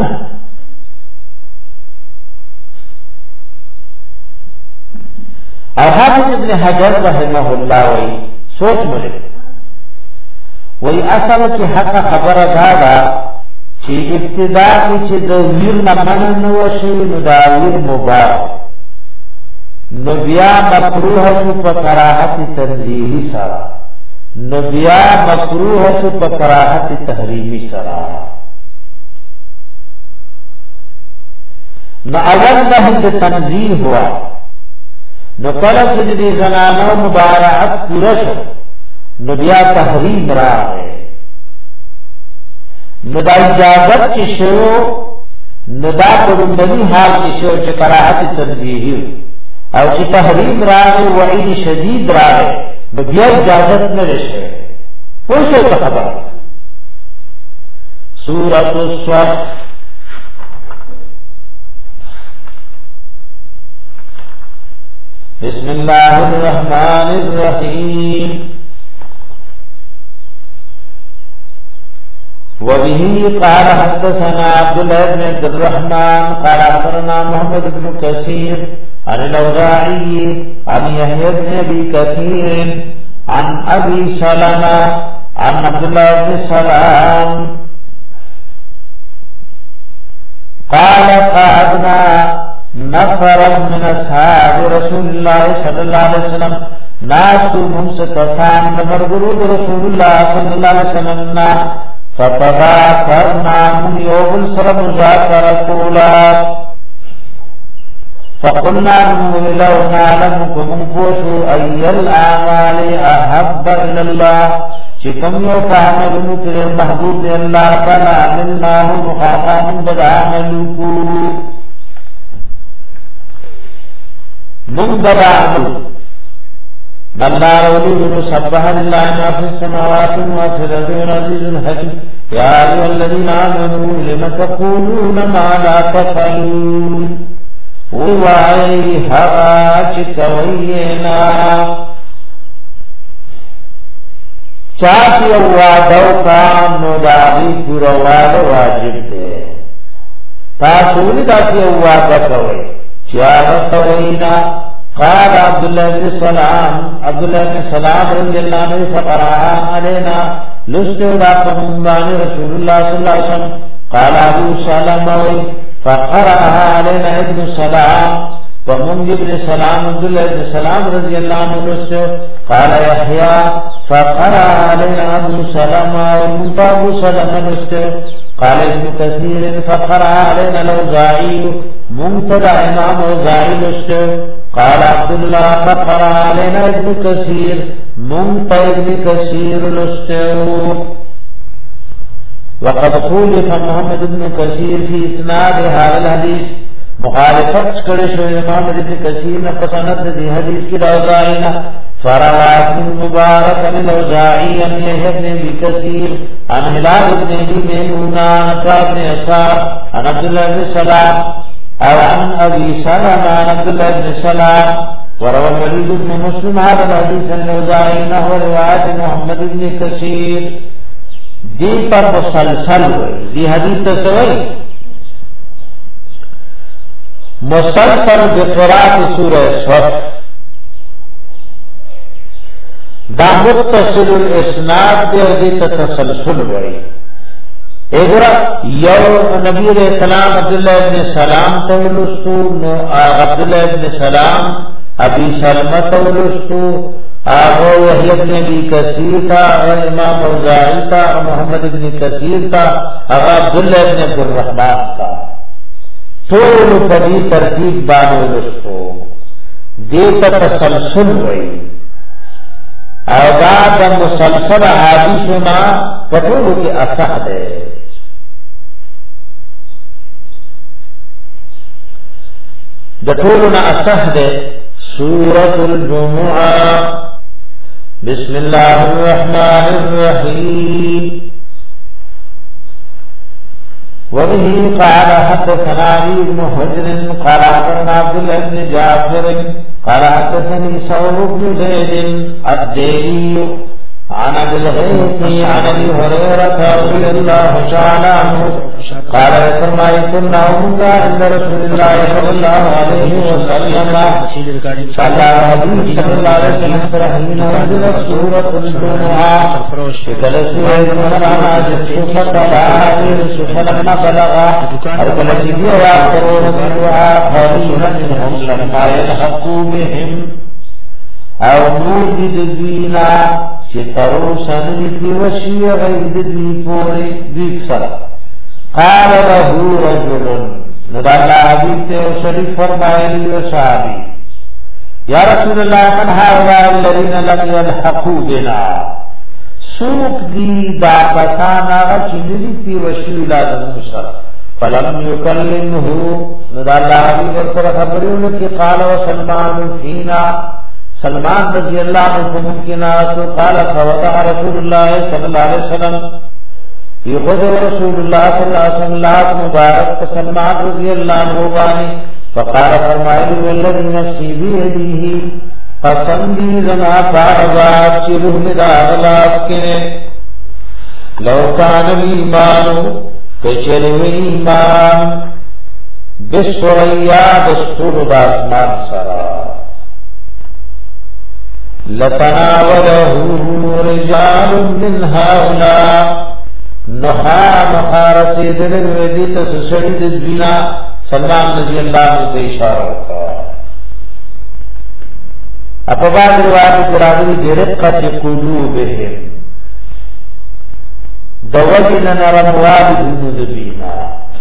اور حافظ ابن حجر رحمہ اللہ وی سوچ ملے وی اصل کی حق خبر دادا چی ابتدا کی چی دویر نمن نوشی نداویر مباح نبیا مکروح شو پا کراحت تنزیحی سارا نبیا مکروح شو پا کراحت تحریمی سرا نو اول نحن تنزیح ہوا نو کلس جدی زنانو مبارعت پورشو نبیا تحریم را ہے ندا اجازت کی شو ندا قرندنی حال کی شو چه کراحت تنزیحی او چه تحریم را ہے وعید شدید را ہے بیا اجازت نرشے پوشو تخبر سورة الصف بسم الله الرحمن الرحيم وبه قال حدثنا عبد الله بن عبد الرحمن قال أخبرنا محمد بن كثير عن الأوزاعي عن يحيى بن أبي كثير عن أبي سلمة عن عبد الله بن سلام قال قعدنا نفرا من أصحاب رسول الله صلى الله عليه وسلم ناس ممسكسان مرغرود رسول الله صلى الله عليه وسلم فتذاكرنا من يوم السر مذاكرة قولا فقلنا لو نعلمكم فوشوا أي الأعمال أحب إلى الله شكم يوفعمل مثل المحبوب الله فلا عملناه مخاطا من بدعملكم من بدعمل الله وليه سبح لله ما في السماوات وما في الأرض العزيز الحكيم يا أيها الذين آمنوا لم تقولون ما لا تفعلون ووعي حراجك وينا چاہتی وعدو کام نداغی پوروال واجب دے تاسولی داتی وعدہ کوئی چاہت وینا قال عبد الله بن سلام رضي الله عنه فقرأها علينا لستوداكم بان رسول الله صلى الله عليه وسلم قال أبو سلمة فقرأها علينا ابن سلام ومن ابن سلام عبد الله بن سلام رضي الله عنه قال يحيى فقرأ علينا ابن سلمة ومن أبو سلمة قال ابن كثير فقرأ علينا الأوزاعي منتدى إمام أوزاعي قال عبد الله فقرأ علينا ابن كثير منتدى ابن كثير وقد خولف محمد بن كثير في إسناد هذا الحديث مخالفت کرشو امام ابن كثير نقصنت دي حديث کی الأوزاعينا فرواه ابن مبارك عن الأوزاعي عن يحيى بن أبي كثير عن هلال بن أبي ميمونة عن بن يسار عن عبد الله بن سلام أو عن أبي سلمة عن عبد الله بن سلام وروى الوليد بن مسلم هذا الحديث عن الأوزاعي نحو رواية محمد بن كثير دي پر مسلسل دي حديث تسوي مسلسل بقراءة سورة صف دا متصل الاسناد دي تسلسل وئی اگر یو نبی علیہ السلام عبداللہ ابن سلام تولستو عبداللہ ابن سلام ابی سلمہ تولستو آغو وحی ابن ابی کثیر تا امام اوزاعی تا محمد ابن کثیر تا آغا عبداللہ ابن عبد الرحمن تا طول پدی ترتیب بانو لستو دیتا تسلسل وئی اوزاد مسلسل حدیثنا پتولو کی اصح دے دطولنا اصح دے سورة الجمعة بسم الله الرحمن الرحيم وبه قال حدثنا علي بن حجر قال حدثنا عبد الله بن جعفر قال حدثني ثور بن زيد الديري عن ابي الغيث عن ابي هريره رضي الله تعالى عنه قال فرمایت عند رسول الله صلى الله عليه وسلم قال حديث صلى الله عليه وسلم فرحين رجل سورة الجمعة فلسوا المرأة فلما بلغ التي يأخرون بها قليلا منهم لما يلحقوا بهم او نوجد دینا چه تروسن دی وشی غید دی پوری دیکسر قال له رجل ندالا عبیت و شریف فرمائلی و صحابی یا رسول اللہ من هؤلاء الذین لم يلحقوا بنا سوق دی دا پسانا چندی تی وشی لازم مشر فلم يكلمه ندالا عبیت و خبریون کی قال و سلمان فینا سلمان رضی اللہ عنہ ممکنات قال فوضع رسول اللہ صلی اللہ علیہ وسلم يخذ رسول الله صلی اللہ علیہ وسلم اللہ مبارک سلمان رضی اللہ عنہ بانی فقال فرمائے والذی نفسی بیدیه قسم دی زنا فارضات چلوه دا اغلاف کنے لو کان الایمان کچره ایمان بسریا دستور داسمان سرا لتناوله رجال من هؤلاء نحا رسیدن الودی تسسرد الدوینا سلمان رضی اللہ عنہ اشارہ کا اپا بعد روایت قرآنی برقت قلوبهم دوجن نرموال جنود بینا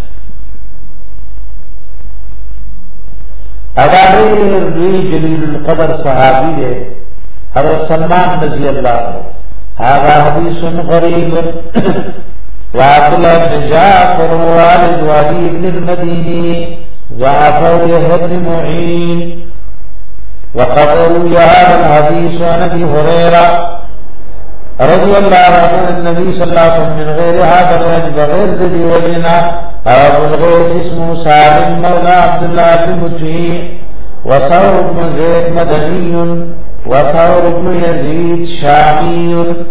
اداری جلیل القدر صحابی ہے حضرت سلمان رضی اللہ عنہ هذا حدیث غریب وعبد الله بن جعفر والد علي بن المديني وعفو يحيى بن معين وقبروا هذا الحديث عن ابي هريره رضي الله عنه النبي صلى الله عليه وسلم من غير هذا الرجل بغير ذي وجنا ابو الغيث اسمه سالم مولى عبد الله بن مطيع وثور بن زيد مدني وثور بن يزيد شامي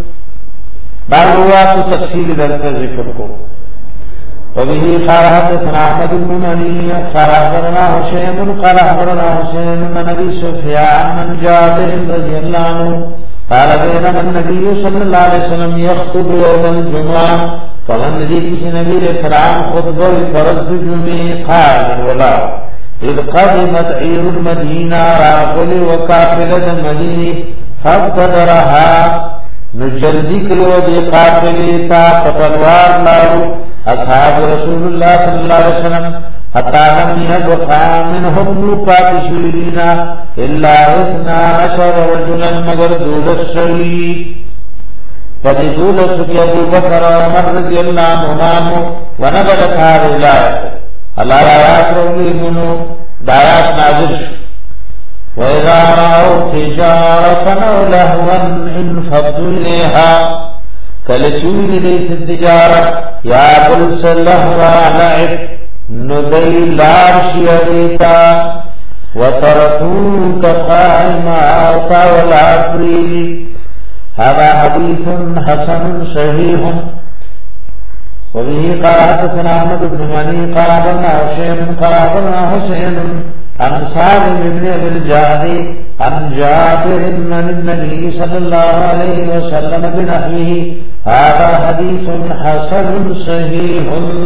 بعض تفصيل ذلك ذكر کو وبه قال حدثنا احمد بن مني قال اخبرنا حسين قال اخبرنا حسين بن ابي سفيان من جابر رضي الله عنه قال بينما النبي صلى الله عليه وسلم يخطب يوم الجمعه فمن ذيك النبي السلام خطبه فرض الجمعه قال ولا اذ قدمت عير المدينه راغل وقافله المدينه فابتدرها نجلدی کلو دی قافلی تا فتلوار لارو اصحاب رسول اللہ صلی اللہ علیہ وسلم حتی لم یبقى منهم نوقات شیرینا الا 12 رجلا مگر دولت شوی فدی دولت کی ابو بکر عمر رضی اللہ عنہ ونبلت هذه الآیت اللہ آیات رولی منو دایات نازل شو وَإِذَا رَأَوْا تِجَارَةً أَوْ لَهْوًا انفضوا إِلَيْهَا كَلَّچُونِ لَيْسَ التِّجَارَةُ يَا بُلْسَ لَهْوَا لَعِبْ نُدَيْ لَارْشِيَ دِيْتَا وَتَرَكُوكَ قَائِمًا وَلَا تُرِيدُ هذا حديث حسن صحيح وبه قال حدثنا أحمد بن مني قال أخبرنا هشيم قال أخبرنا حسين عن سالم بن ابي الجعد عن جابر عن النبي صلى الله عليه وسلم بنحوه هذا حديث حسن صحيح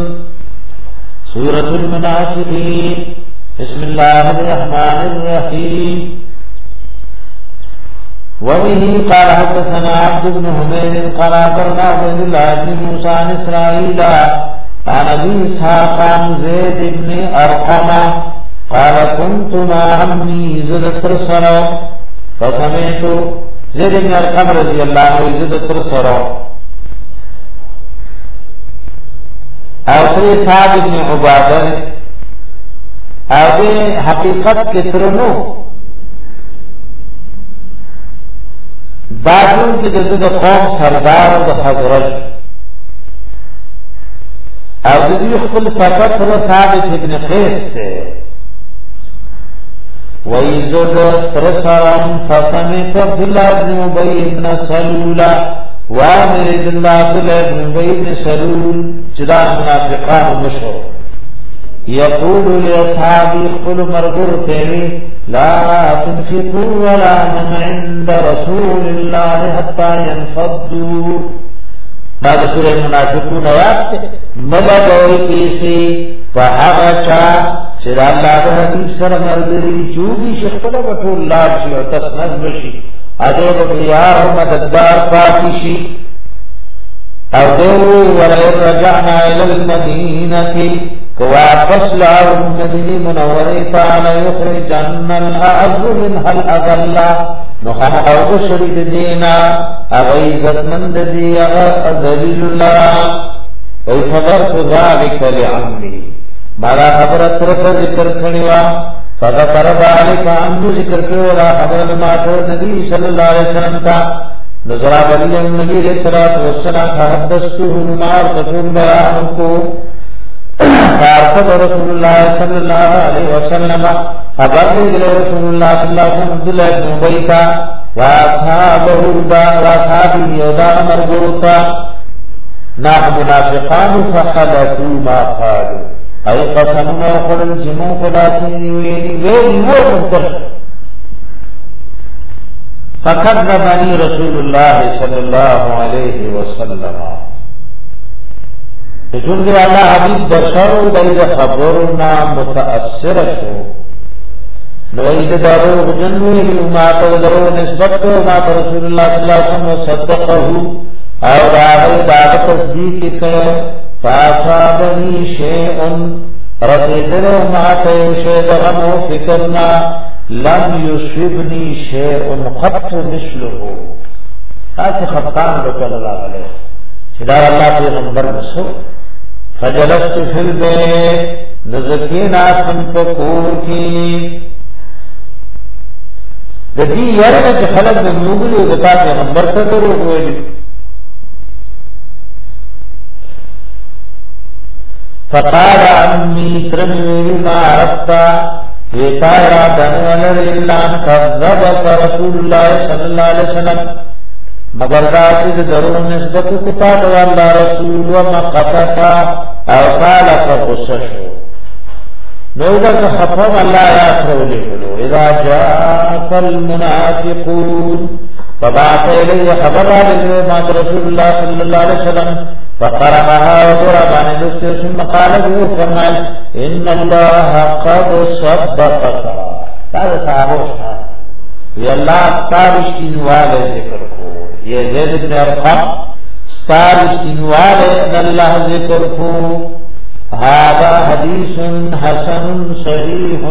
سورة المنافقين بسم الله الرحمن الرحيم وبه قال حدثنا عبد بن حميد قال أخبرنا عبد الله بن موسى عن إسرائيل عن أبي إسحاق عن زيد بن أرقم قال كنت مع عمي زيد ترسرا فسمعت زيد بن أرقم رضي الله عنه زيد ترسرا آخری صاحب ابن عبادہ آگے حقیقت کے ترنو دارون کی جدد قوم سردار و حضرت او دی خپل فقط ثابت ابن قیس سے وَإِذَا تَرَسَرًا فَسَمِعْتُ عَبْدُ اللَّهِ بْنَ أُبَيِّ بْنَ سَلُولَ وَأَمِرَ عَبْدُ اللَّه بْنَ أُبَيِّ بْنَ سَلُول جدا منافقان مشهور يقول لأصحابه قل مرغور تیوی لا تنفقوا ولا من عند رسول الله حتى ينفضوا بعد سورة المنافقون آیات ملگوئی کیسی فحغچا چرا اللہ دا حدیث سر مردری چوبی شخصنا بطول لار شی و تسند بشی ادیب بیار و مدددار پاکی شی او دیو ولئن رجعنا الى المدینة واپس لاو مدینی منوری تعالی یخرجن الاعز منها الاذل نخم او شرید دینا اغیزت من دی اذلیل اللہ وی فضرت ذالک لعمی مالا خبرت رفت ذکر کنیوا فذکر ذالک عمد ذکر کنیوا خبر ماتو نبی صلی اللہ علیہ وسلم تا نظر علی النبی علیہ السلام فحدثته معرفة بیان کو فارفض رسول الله صلى الله عليه وسلم خبر لے رسول الله صلى الله عليه وسلم عبداللہ بن عبیتا واصحابه یودا مرگوتا نا منافقان فخلطوا ما قالوا ای قسمنا قلن جمو خلاصی ویلی منتر فکذبنی رسول اللہ صلی اللہ علیہ وسلم چونکہ اللہ حبیب بشر دید خبرنا متأثر شو نوید دروغ جنوی ما تدرو نسبت کو ما رسول اللہ صلی اللہ علیہ وسلم صدقه اور آغی داغ تصدیق کرے فاصابنی شیئن رسیدنو ما تیوشید غمو فکرنا لم یصبنی شیئن خط مثلہو خاص خطان رکل اللہ علیہ چدار اللہ پیغمبر نسو فجلست فی البیت نزکین آسم پکور کی ددی یارنا چه خلق نموگلی دتا پیغمبر تا دروغ ویلی فقال عمی ترمی ما عرفتا ویتایا دنوالر اللہ کذبت رسول اللہ صلی اللہ علیہ وسلم مگر داسد درون نسبت کتاب واللہ رسول ومقتتا او قال فقصشو نودا خفم الله ياسرولي اذا جاءك المنافقون فبعث الي خبر ما رسول الله صلى الله عليه وسلم فقرأها وضرب عن نفسه ثم قال له فرمائے ان الله قد صدقك هذا صحابه يا الله تارشين والے ذکر کو یہ زید بن ارقم تارشين والے ان الله ذکر کو هذا حديث حسن صحيح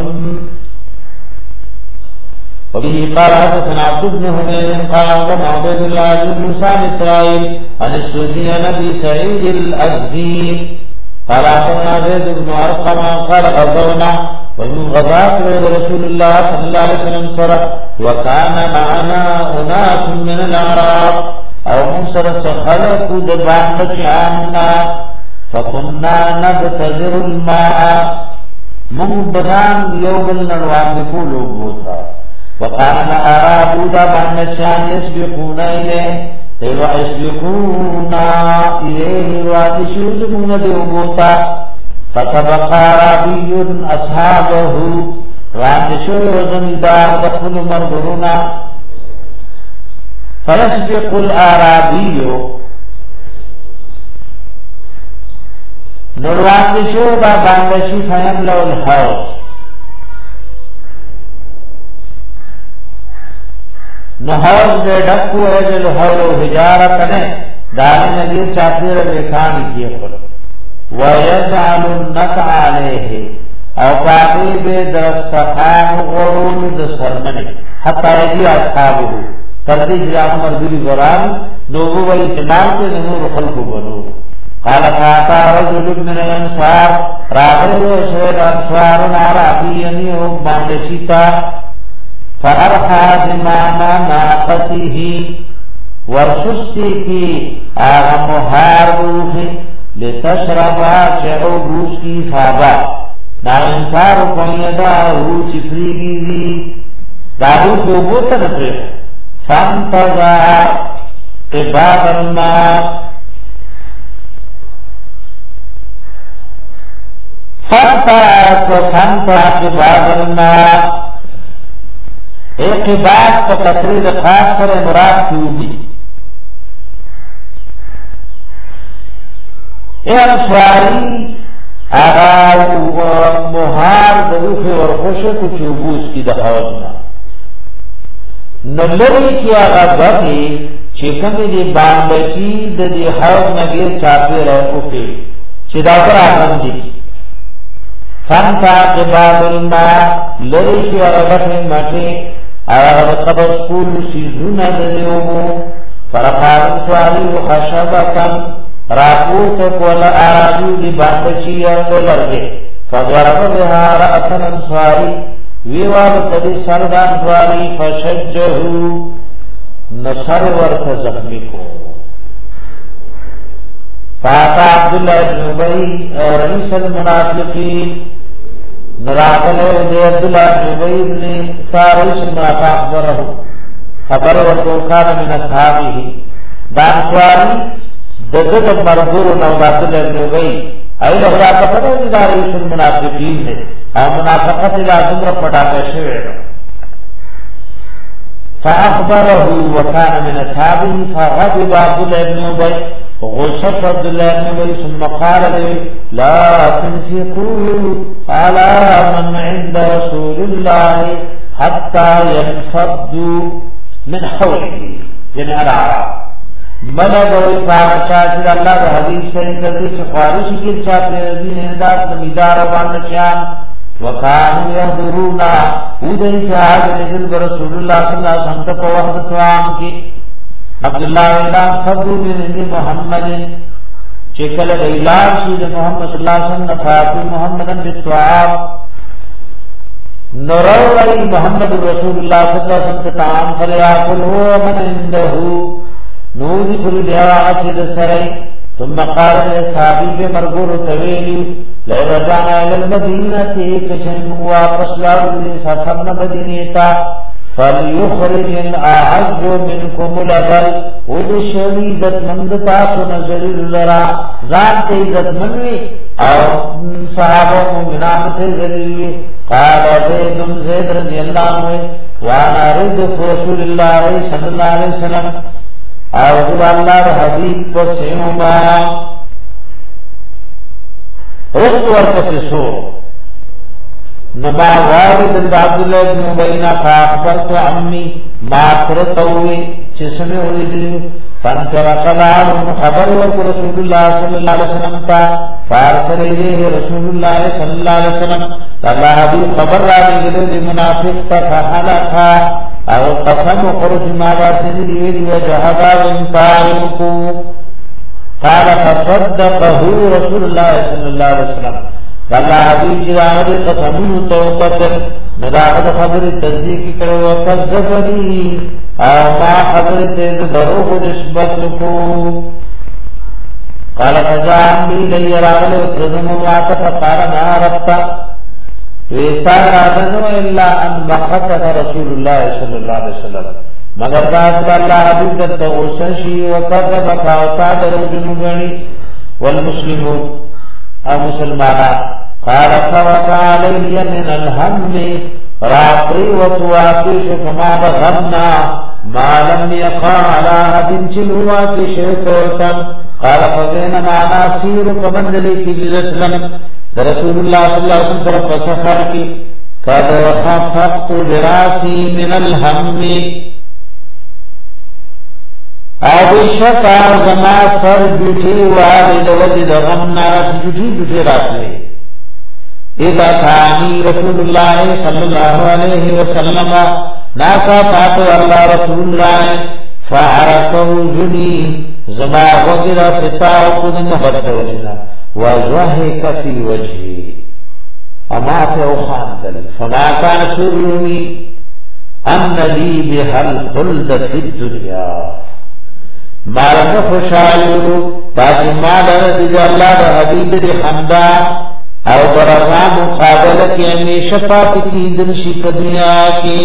وبه قال حدثنا عبد بن حمير قال عن عبد الله بن موسى إسرائيل عن السدي عن أبي سعيد الأزدي قال عن زيد بن أرقم قال غزونا ومن غزاة رسول الله صلى الله عليه وسلم صرف وكان معنا أناس من الأعراب أو منصر خلقوا دبعنا شعامنا فكنا نبتذر الماء من بدان يوم النروان بقولوا بوتا وقال الأعراب دبعن الشام يسبقون إليه ويسبقون إليه ويسبقون بوتا فسبق عربي أصحابه وعندشوا وزندار دخل مربرونا فيسبق الأعرابي نروان شو با باندشی فهم لو الحوض نحوض دے ڈکو ہے جو الحوض و حجارت نے دانی نگیر چاپیر بیکانی کیے پر ویجعل النقع علیہ او باقی بے درستخان غرون دسرمنے حتی ایدی اصحابه تردیج جامع مرگولی بران دوگو و اتمال کے نمور خلق بنو قال فاتا رجل من الانصار راغب وشهد انصار عربي وباندشيتا فارحى زمام ناقته ورشستي في اغمهار روحه لتشرب شعوبوس کی فابا نا انصار قیدا روح چفریگی دارو دوبوتا نفر فانتظا قباب الماء فانتظر قباب الماء اقباب په تقریر خاص سره مراد کیږي انصاری اغا مهار دروخ ورخوشه کو چوبوس کی د حوضنا نلری کی اغا بغی چې کومې دی باندې کی د دې حوض نګیر چاپی راکو کې چې دا پر اعظم دي فانتا قباب الماء لری کی اغا بغی مټه اغا قبض کول سیزونه دلیومو فرقار سواری و خشبکم راکوت کول آرابیو دی باندچی اندلرگی فضرب بها رأسن انسواری ویوال تدی سردان سواری فشجهو نصر ورک زخمی کو فاتا عبداللہ ابن عبی رئیس المنافقین نراقل دے عبداللہ ابن عبی ابن رئیس المنافق خبر ورکو کان من اصحابه دانسواری دغه مرګور نو داخله دی ایله خدا پته دی دا ریشن منافقین دي او منافقت لازم را پټاکه شوی فاخبره وكان من اصحابه فغضب عبد الله بن ابي غصب عبد الله بن ابي ثم قال له لا تنفقوا على من عند رسول الله حتى ينفضوا من حوله يعني العرب ملک و فاحشا چې الله د حدیث شریف د دې خارج کې چا په دې انداز زمیدار باندې چان وکانو يحضرون ودې شاهد نزل رسول الله صلی الله علیه وسلم په وخت توام کې عبد الله بن فضل بن محمد چې کله د اعلان شي د محمد صلی الله علیه وسلم فاطمه محمدن بالتواب نوري محمد رسول الله صلی الله علیه وسلم تعام فليأكل هو من عنده نوذ كل بيعات السري ثم قال للصحابي مرغور طويل لا رجعنا الى المدينه كشن واپس لاړو سفر مدینه فليخرج الاعز منكم الاذل ودشوي عزت مند تاسو نظر لرا ذات عزت منوي او صحابه مومنان ته ذلوي قال زيد رضي الله عنه وانا رد رسول الله صلى الله عليه وسلم او الله حبيب په سیمه رسول ورته سو نبا وارد عبد الله بن ابي فاخبرت عمي ما ترتوي چې سمه ویلي فانتر قال خبر رسول الله صلى الله عليه وسلم فارسل اليه رسول الله صلى الله عليه وسلم الله حبيب خبر را دي منافق فحلق او قسم خرج ما واسد دي وجهدا وانكاركم قال فصدقه رسول الله صلى الله عليه وسلم الله حبيب جاء قسم توقت مداخل خبر تصدیق کړو کذبني او ما خبر ته دروغ نسبت کو قال فجاءني لي راغل وترجم واقف قال ما ربط ويسار عدنو الا ان بخطك رسول الله صلى الله عليه وسلم مگر دا الله حبيب ته اوسشي وكذب فاوتا دروغ غني والمسلمون او مسلمانان قال فوقع علي من الهم راقي وتواقش فما بغمنا ما لم يقع على هد جلواك شيطوتا قال فبينما ناسير كمن لك جزسلم رسول الله صلى الله عليه وسلم فسخر کی قد خفقت براسي من الهم او شکا زما سر جوٹی والد وجد غمنا جوٹی راسلی اذا ثاني رسول الله صلى الله عليه وسلم ناسا فاتو الله رسول الله فعرفه جني زما وغير فتاو قد مبتولنا وزهك في وجهي اما فهو خاندل فما كان سروني ان لي بها الخلد في الدنيا مالک خوشالو تاکہ مالر دیجا اللہ دا حبیب دی خندا او برغا مقابلہ کی ہمیشہ پاتی کی دنشی کا دنیا کی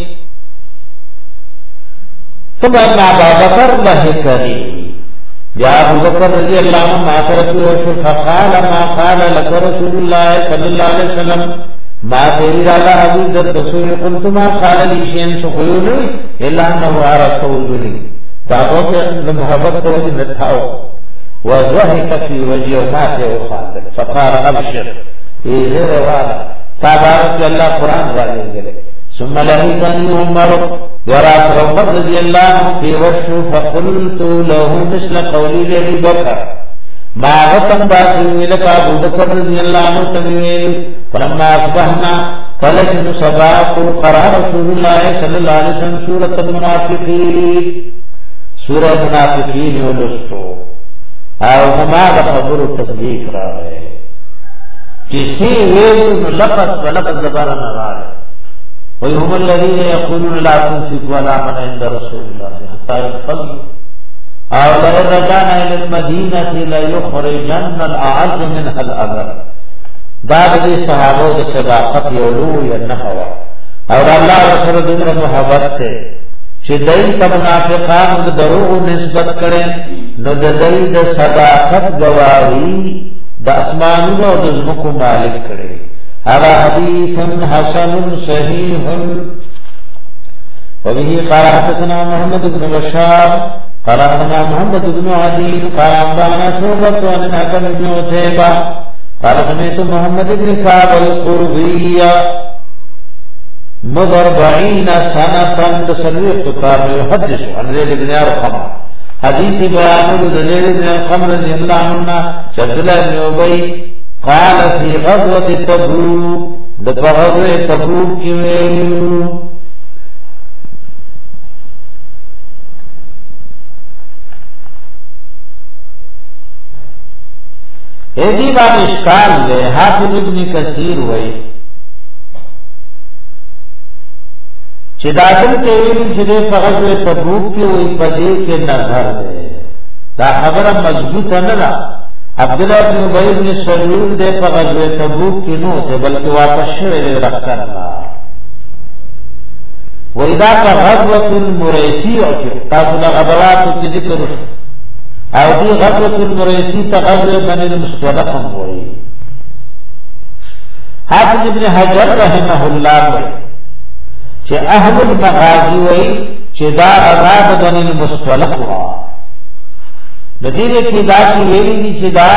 تم ابن بکر لہ کری یا ابو بکر رضی اللہ عنہ معترفی وشو فقال ما قال لك رسول اللہ صلی اللہ علیہ وسلم ما تیری رالا حبیب در رسول قلت ما قال لی شین سخیونی الا انہو عرصولی تاغو کے محبت کو وجہ نتاؤ وضحك في وجه ومات وخاطر فقال ابشر ايه روانا تبارك الله قرآن والے گلے ثم لهيتني عمر ورات عمر رضي الله عنه في وشه فقلت له مثل قولي لأبي بكر ما غتم باسي لك ابو بكر رضي الله عنه تنويل فلما اصبحنا فلجن صباح قرأ رسول الله صلى الله عليه وسلم سورة المنافقين سورة المنافقين ولستو او ہمارا خبر و تصدیق را رہے کسی ویلو لفظ ولفظ زبارا نغال وهم الذين يقولون لا تنفقوا على من عند رسول الله حتى ينفضوا او لئن رجعنا الى المدينه ليخرجن الاعز منها الاذل دا دې صحابه د صداقت یولو یا نحوا او الله رسول دې محبت ته چې دای ته منافقان د دروغ نسبت کړي نو د دای د صداقت گواهی د اسمانونو او د زمکو مالک کړي هغه حدیث حسن صحیح وبه قال حدثنا محمد بن بشار قال حدثنا محمد بن عدي قال أنبأنا شعبة عن الحكم بن عتيبة قال سمعت محمد بن كعب القرظي مضى 40 سنة تسلويق كتاب يحدث عن زيد بن أرقم حديث بيان زيد بن أرقم رضي الله عنه عبد الله بن أبي قال في غزوة تبوك غزوة تبوك ویلو ایدی باب اشکال لے حافظ ابن کثیر وئی چې داخل کې ویل چې په غزوه تبوک کې وي په دې کې نظر ده دا خبره مضبوطه نه ده عبد الله بن ابي بن سلول دې په غزوه تبوک کې نو ته بلکې واپس شوی راکړه وإذا غزوه المريسي او تاسو د غزوات کې ذکر او دی غزوه المريسي ته غزوه بني المصطلق هم وایي حافظ ابن حجر رحمه الله وایي چې اهل المغازي وایي چې دا غزوه بني المصطلق و ندیره کې دا چې ویلي دي چې دا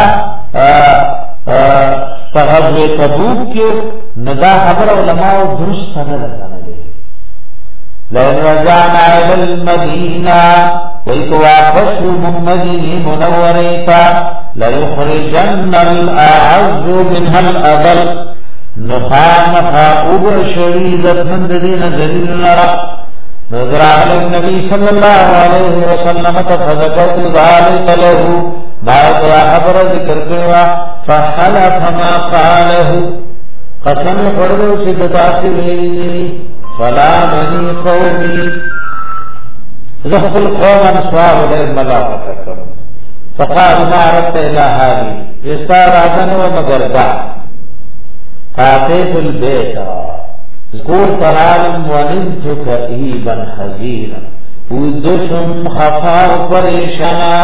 په غزوه تبوک کې ندا خبر علماء درست نه لګنلې لئن رجعنا الى المدينه ويتواقف من مدينه منوريتا ليخرجن الأعز منها الأذل نخامخا أبر شريدة من دين دليل نرى نظر على النبي صلى الله عليه وسلم فذكرت ذلك له ما يقرأ خبر ذكر كوا فحلف ما قاله قسم قرده سدتاسي ليني فلا مني قومي زخف القوم انصار للملائكة فقال ما عرفت إلى هذه يستار عدن ومقربا فاتيت البيت اذكر فرعالم ونمت كئيبا حزينا ودشم خفاء فريشنا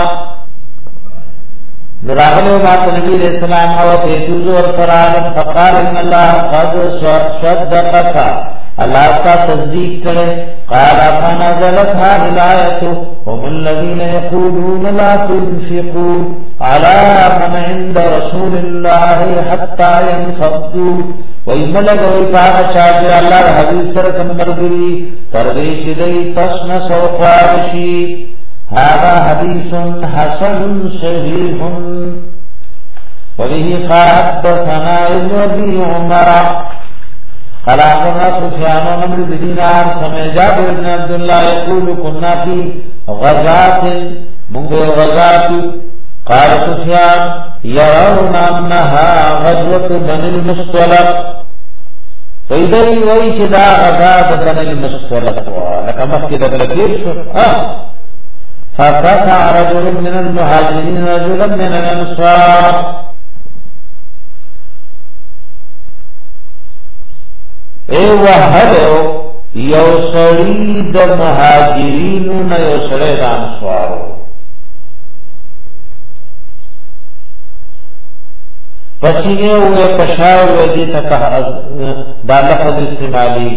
نراغل ومات نبي علیہ السلام وفيتوز ورفرعالم فقال ان الله قد صدقك اللہ کا تصدیق کرے قال فنزلت هذه الآية هم الذين يقولون لا تنفقوا على من عند رسول الله حتى ينفضوا وإملك وإفاق شاكر الله حديث سركم مرگری تردیش دی تسن سوقارشی هذا حديث حسن صحيح وبه قال حدثنا ابن أبي عمر قال أخبرنا سفيان بن دينار سمع جابر بن عبد الله يقول كنا في غزاة منذ غزاة قال سفيان يرون أنها غزوة بني المصطلق فإذا ويشدا غزاة بني المصطلق لك مسجد الكبير ففتح رجل من المهاجرين رجلا من الأنصار اے وحدو یو سړی د مهاجرینو نه یو سړی د انصارو پسینه وې پښاو دې تک دا لفظ استعمالي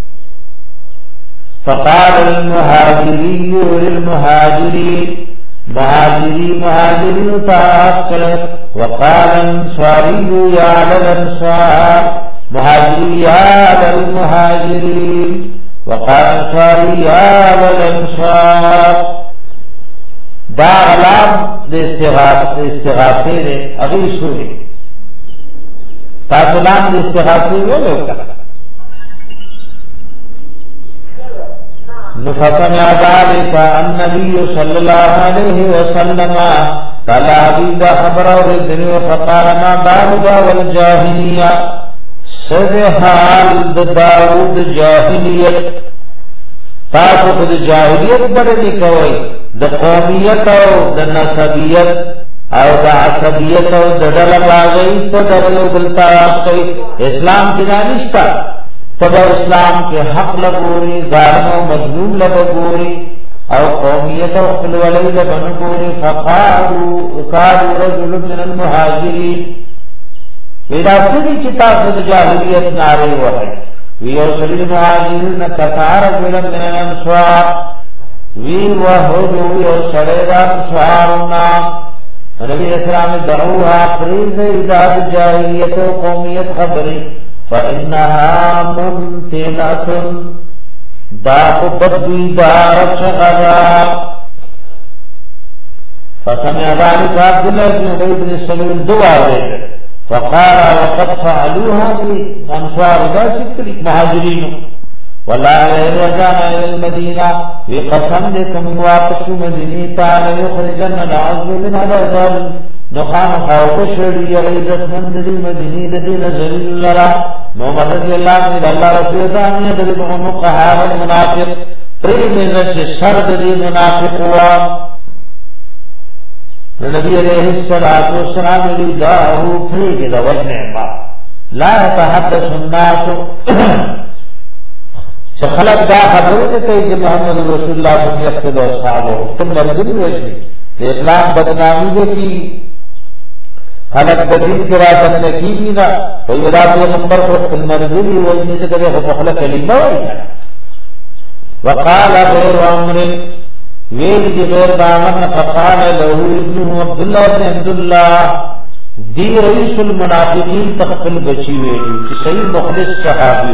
فقال المهاجري للمهاجرين مهاجرين تاسكر وقال الانصاري يا للانصار مهاجري يا للمهاجرين وقال الانصاري يا للانصار دا علام د استغاثه دې اغي سوري تاسو نام د استغاثه ویلو نفسنا ذلك النبي صلى الله عليه وسلم قال حبيب خبر اور دنیا فقال ما داود والجاهليه سبحان داود جاهلیت تاسو د جاهلیت باندې کوي د قومیت او د نسبیت او د عصبیت او د ډله باغی په ډول بلتا کوي اسلام کې نشتا तब इस्लाम के हक लगोरी, जालिम और मजलूम लगोरी और कौमियत और खिलवली लगोरी। फकालू रजुल मिन المهاجرين विरासती किताब जाहिलियत नारे वहै ويرسل المهاجرين كثار رجلا من الأنصار ويوهدوا يرسل أنصارنا النبي السلام دعوها فريز إذا الجاهلية وقومية خبري فإنها ممتنة داق بدوي دارت شغلا. فسمع ذلك عبد الله بن أبي بن سلول دعا فقال وقد فعلوها بأنصار ذاتك مهاجرين ولا رجعنا إلى المدينة بقسم لكم واقف مدينة تعالى يخرجن العزم من هذا الدار نقام خوف شري غيظت من دل المدينة دل زلل لرا محمد رضي الله من الله رسول الله يدرب مقهار المنافق فريد نزل شرد دي منافق هو نبی علیہ الصلوۃ والسلام لداه فریق والنعمة لا يتحدث الناس خلق دا خبرت کہ محمد رسول اللہ صلی اللہ علیہ وسلم اصحابہ تم مرضی وجنی اسلام بدنامی دے کی خلق بدین کی رات نے کی نا کوئی رات نمبر کو مرضی وجنی سے کہ خلق کلمہ وقال غير امر ویل دی غیر دامن فقال له ابنه عبد الله بن عبد الله دی رئیس المنافقین تقبل بچی ویلی کہ صحیح مخلص صحابی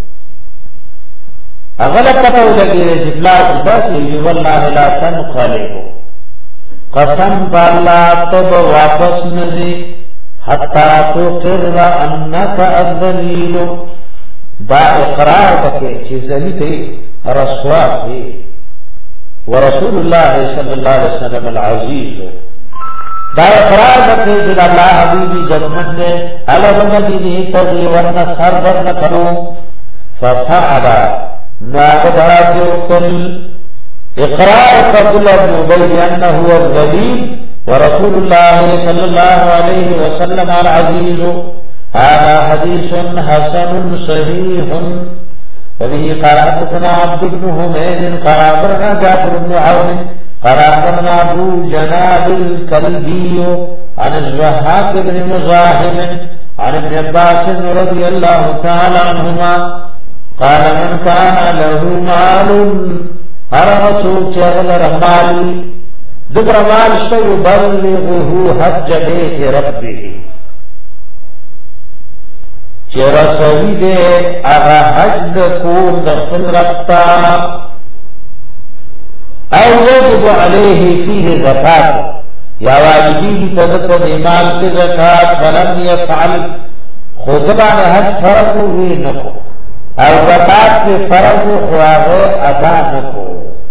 اغلب پتہ لگی رہی جبلا باسی والله لا تنقلب قسم بالله تب واپس نزی حتی تقر انک الذلیل دا اقرار بکے چیز ذلیل تھی رسوا تھی ورسول الله صلی اللہ علیہ وسلم العزیز دا اقرار بکے جد اللہ حبیبی جنمت نے علم مدینی تغی ورن سربر نکرو ففعل ناقدرا سیوکل اقرار قبل ابن عبی انہو الذلیل ورسول الله صلی اللہ علیہ وسلم العزیز. هذا حدیث حسن صحیح وبه قال حدثنا عبد بن حميد قال أخبرنا جعفر بن عون قال أخبرنا أبو جناب الكلبي عن الضحاك بن مزاحم عن ابن عباس رضي الله تعالى عنهما قال من كان له مال هر رسول شغل رمال ذكر مال يبلغه حج بيت ربه چرا سوی دے اغا حج کون دخل ربتا او یجب علیہ فیہ زکاة یا واجبی تذکر ایمان کے زکاة فلم یفعل خودبان حج فرق ہوئی نکو او زکاة کے فرق خواہ ادا نکو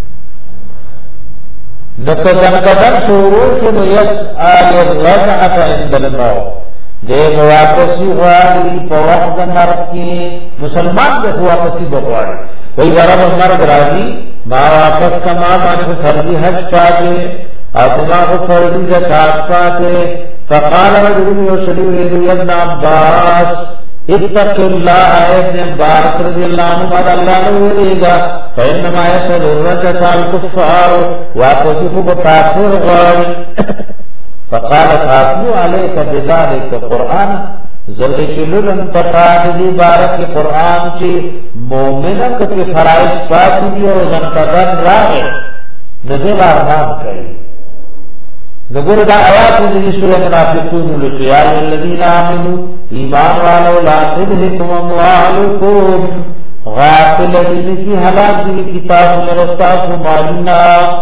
نکو زنکتن شروع کنو یسآل الرجعت عند الموت دے واپسی غاری پا وقت مرد کی مسلمان دے واپسی بغواری کوئی ورم مرد راضی ما واپس کما مانے کو فرضی حج پاتے آتما کو فرضی زکاة پاتے فقال رجل یوسلی ویدو ابن عباس اتق اللہ ابن عباس رضی اللہ عنہ ماذا اللہ نے ویدے گا فإنما يسر الرجة الكفار واپسی کو بتاثر غاری فقال خاصمو علیک بذالک قرآن زلشلن تقادلی بارک قرآن چی مومنن کتی فرائض پاتی دی اور زنقدن راگے نزل آرمان کری نگر دا آیات دی سورہ منافقون لقیال الذین آمنوا ایمان والو لا تدھکم اموالکم غافل دین کی حلال دی کتاب مرستاف مالنا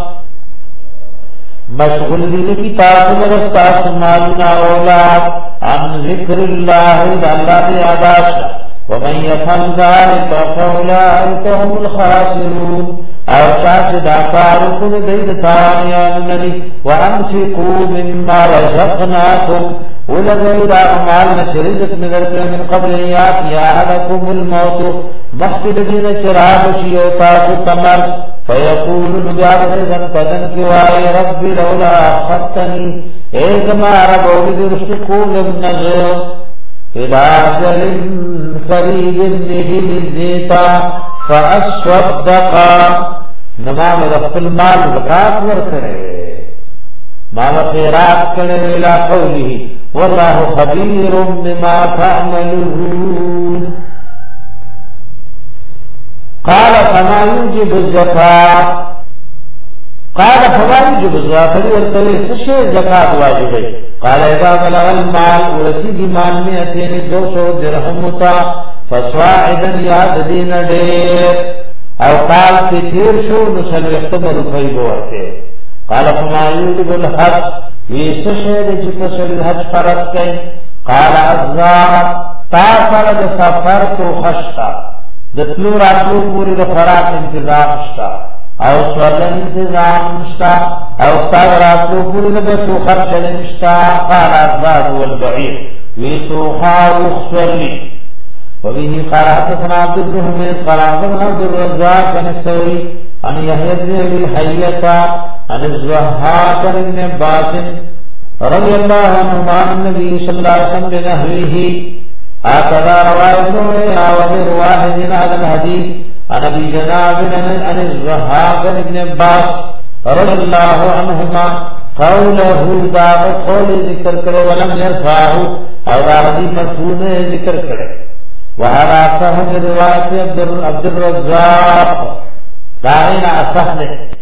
مشغول دین کتاب مرستاف مالنا اولاد عن ذکر اللہ اللہ دی عباس ومن يفعل ذلك فأولئك هم الخاسرون او شاش داکارکن دید تانیان نبی وانفقوا مما رزقناکم ولغیر اعمال نشرزت مدرکر من قبل یاتی احدکم الموت مقصد دین چراب شیوتاک تمر فیقول نجابت زنقدن کوائی ربی لولا اخفتنی ایزما رب اولی درشقول النظر الى اجل قریب نهل دیتا فاصدق نمام رفل مال زکات ورکړي مال خیرات کړي الى قوله والله خبير بما تعملون. قال فما يوجب الزكاة قال فما يوجب الزكاة ورکړي څه زکات واجبې قال اذا بلغ المال ورسید مال 200 درهم تا فصاعدا یاد دین ډېر او قال كثير شو نسل يختبر روپۍ بورته. قال فما يوجب الحج ويسشهد جفسل الحج فرض کئی قال ازار تاثر د سفر تو خشتا دتلو راتلو پوری د خوراک انتظام شتا او سوال انتظام شتا او تاغ راتلو پوری د بسو خرچ نشتا قال ازار والبعير ويسوخا وخصرلی وبه قال حدثنا عبد الرحمن قال حدثنا عبد الرزاق عن الثوري عن يحيى بن ابي حية عن الزهاق بن عباس رضي الله عنهما عن النبي صلى الله عليه وسلم بنحوه هكذا روى ابن وغير واحد هذا الحديث عن ابي جناب عن الزهاق بن عباس رضي الله عنهما قوله باب قول ذكر کرے ولم يرفعه او حدیث مرفوع ذکر کرے وهذا صحيح رواية عبد الرزاق دائنا أصحنه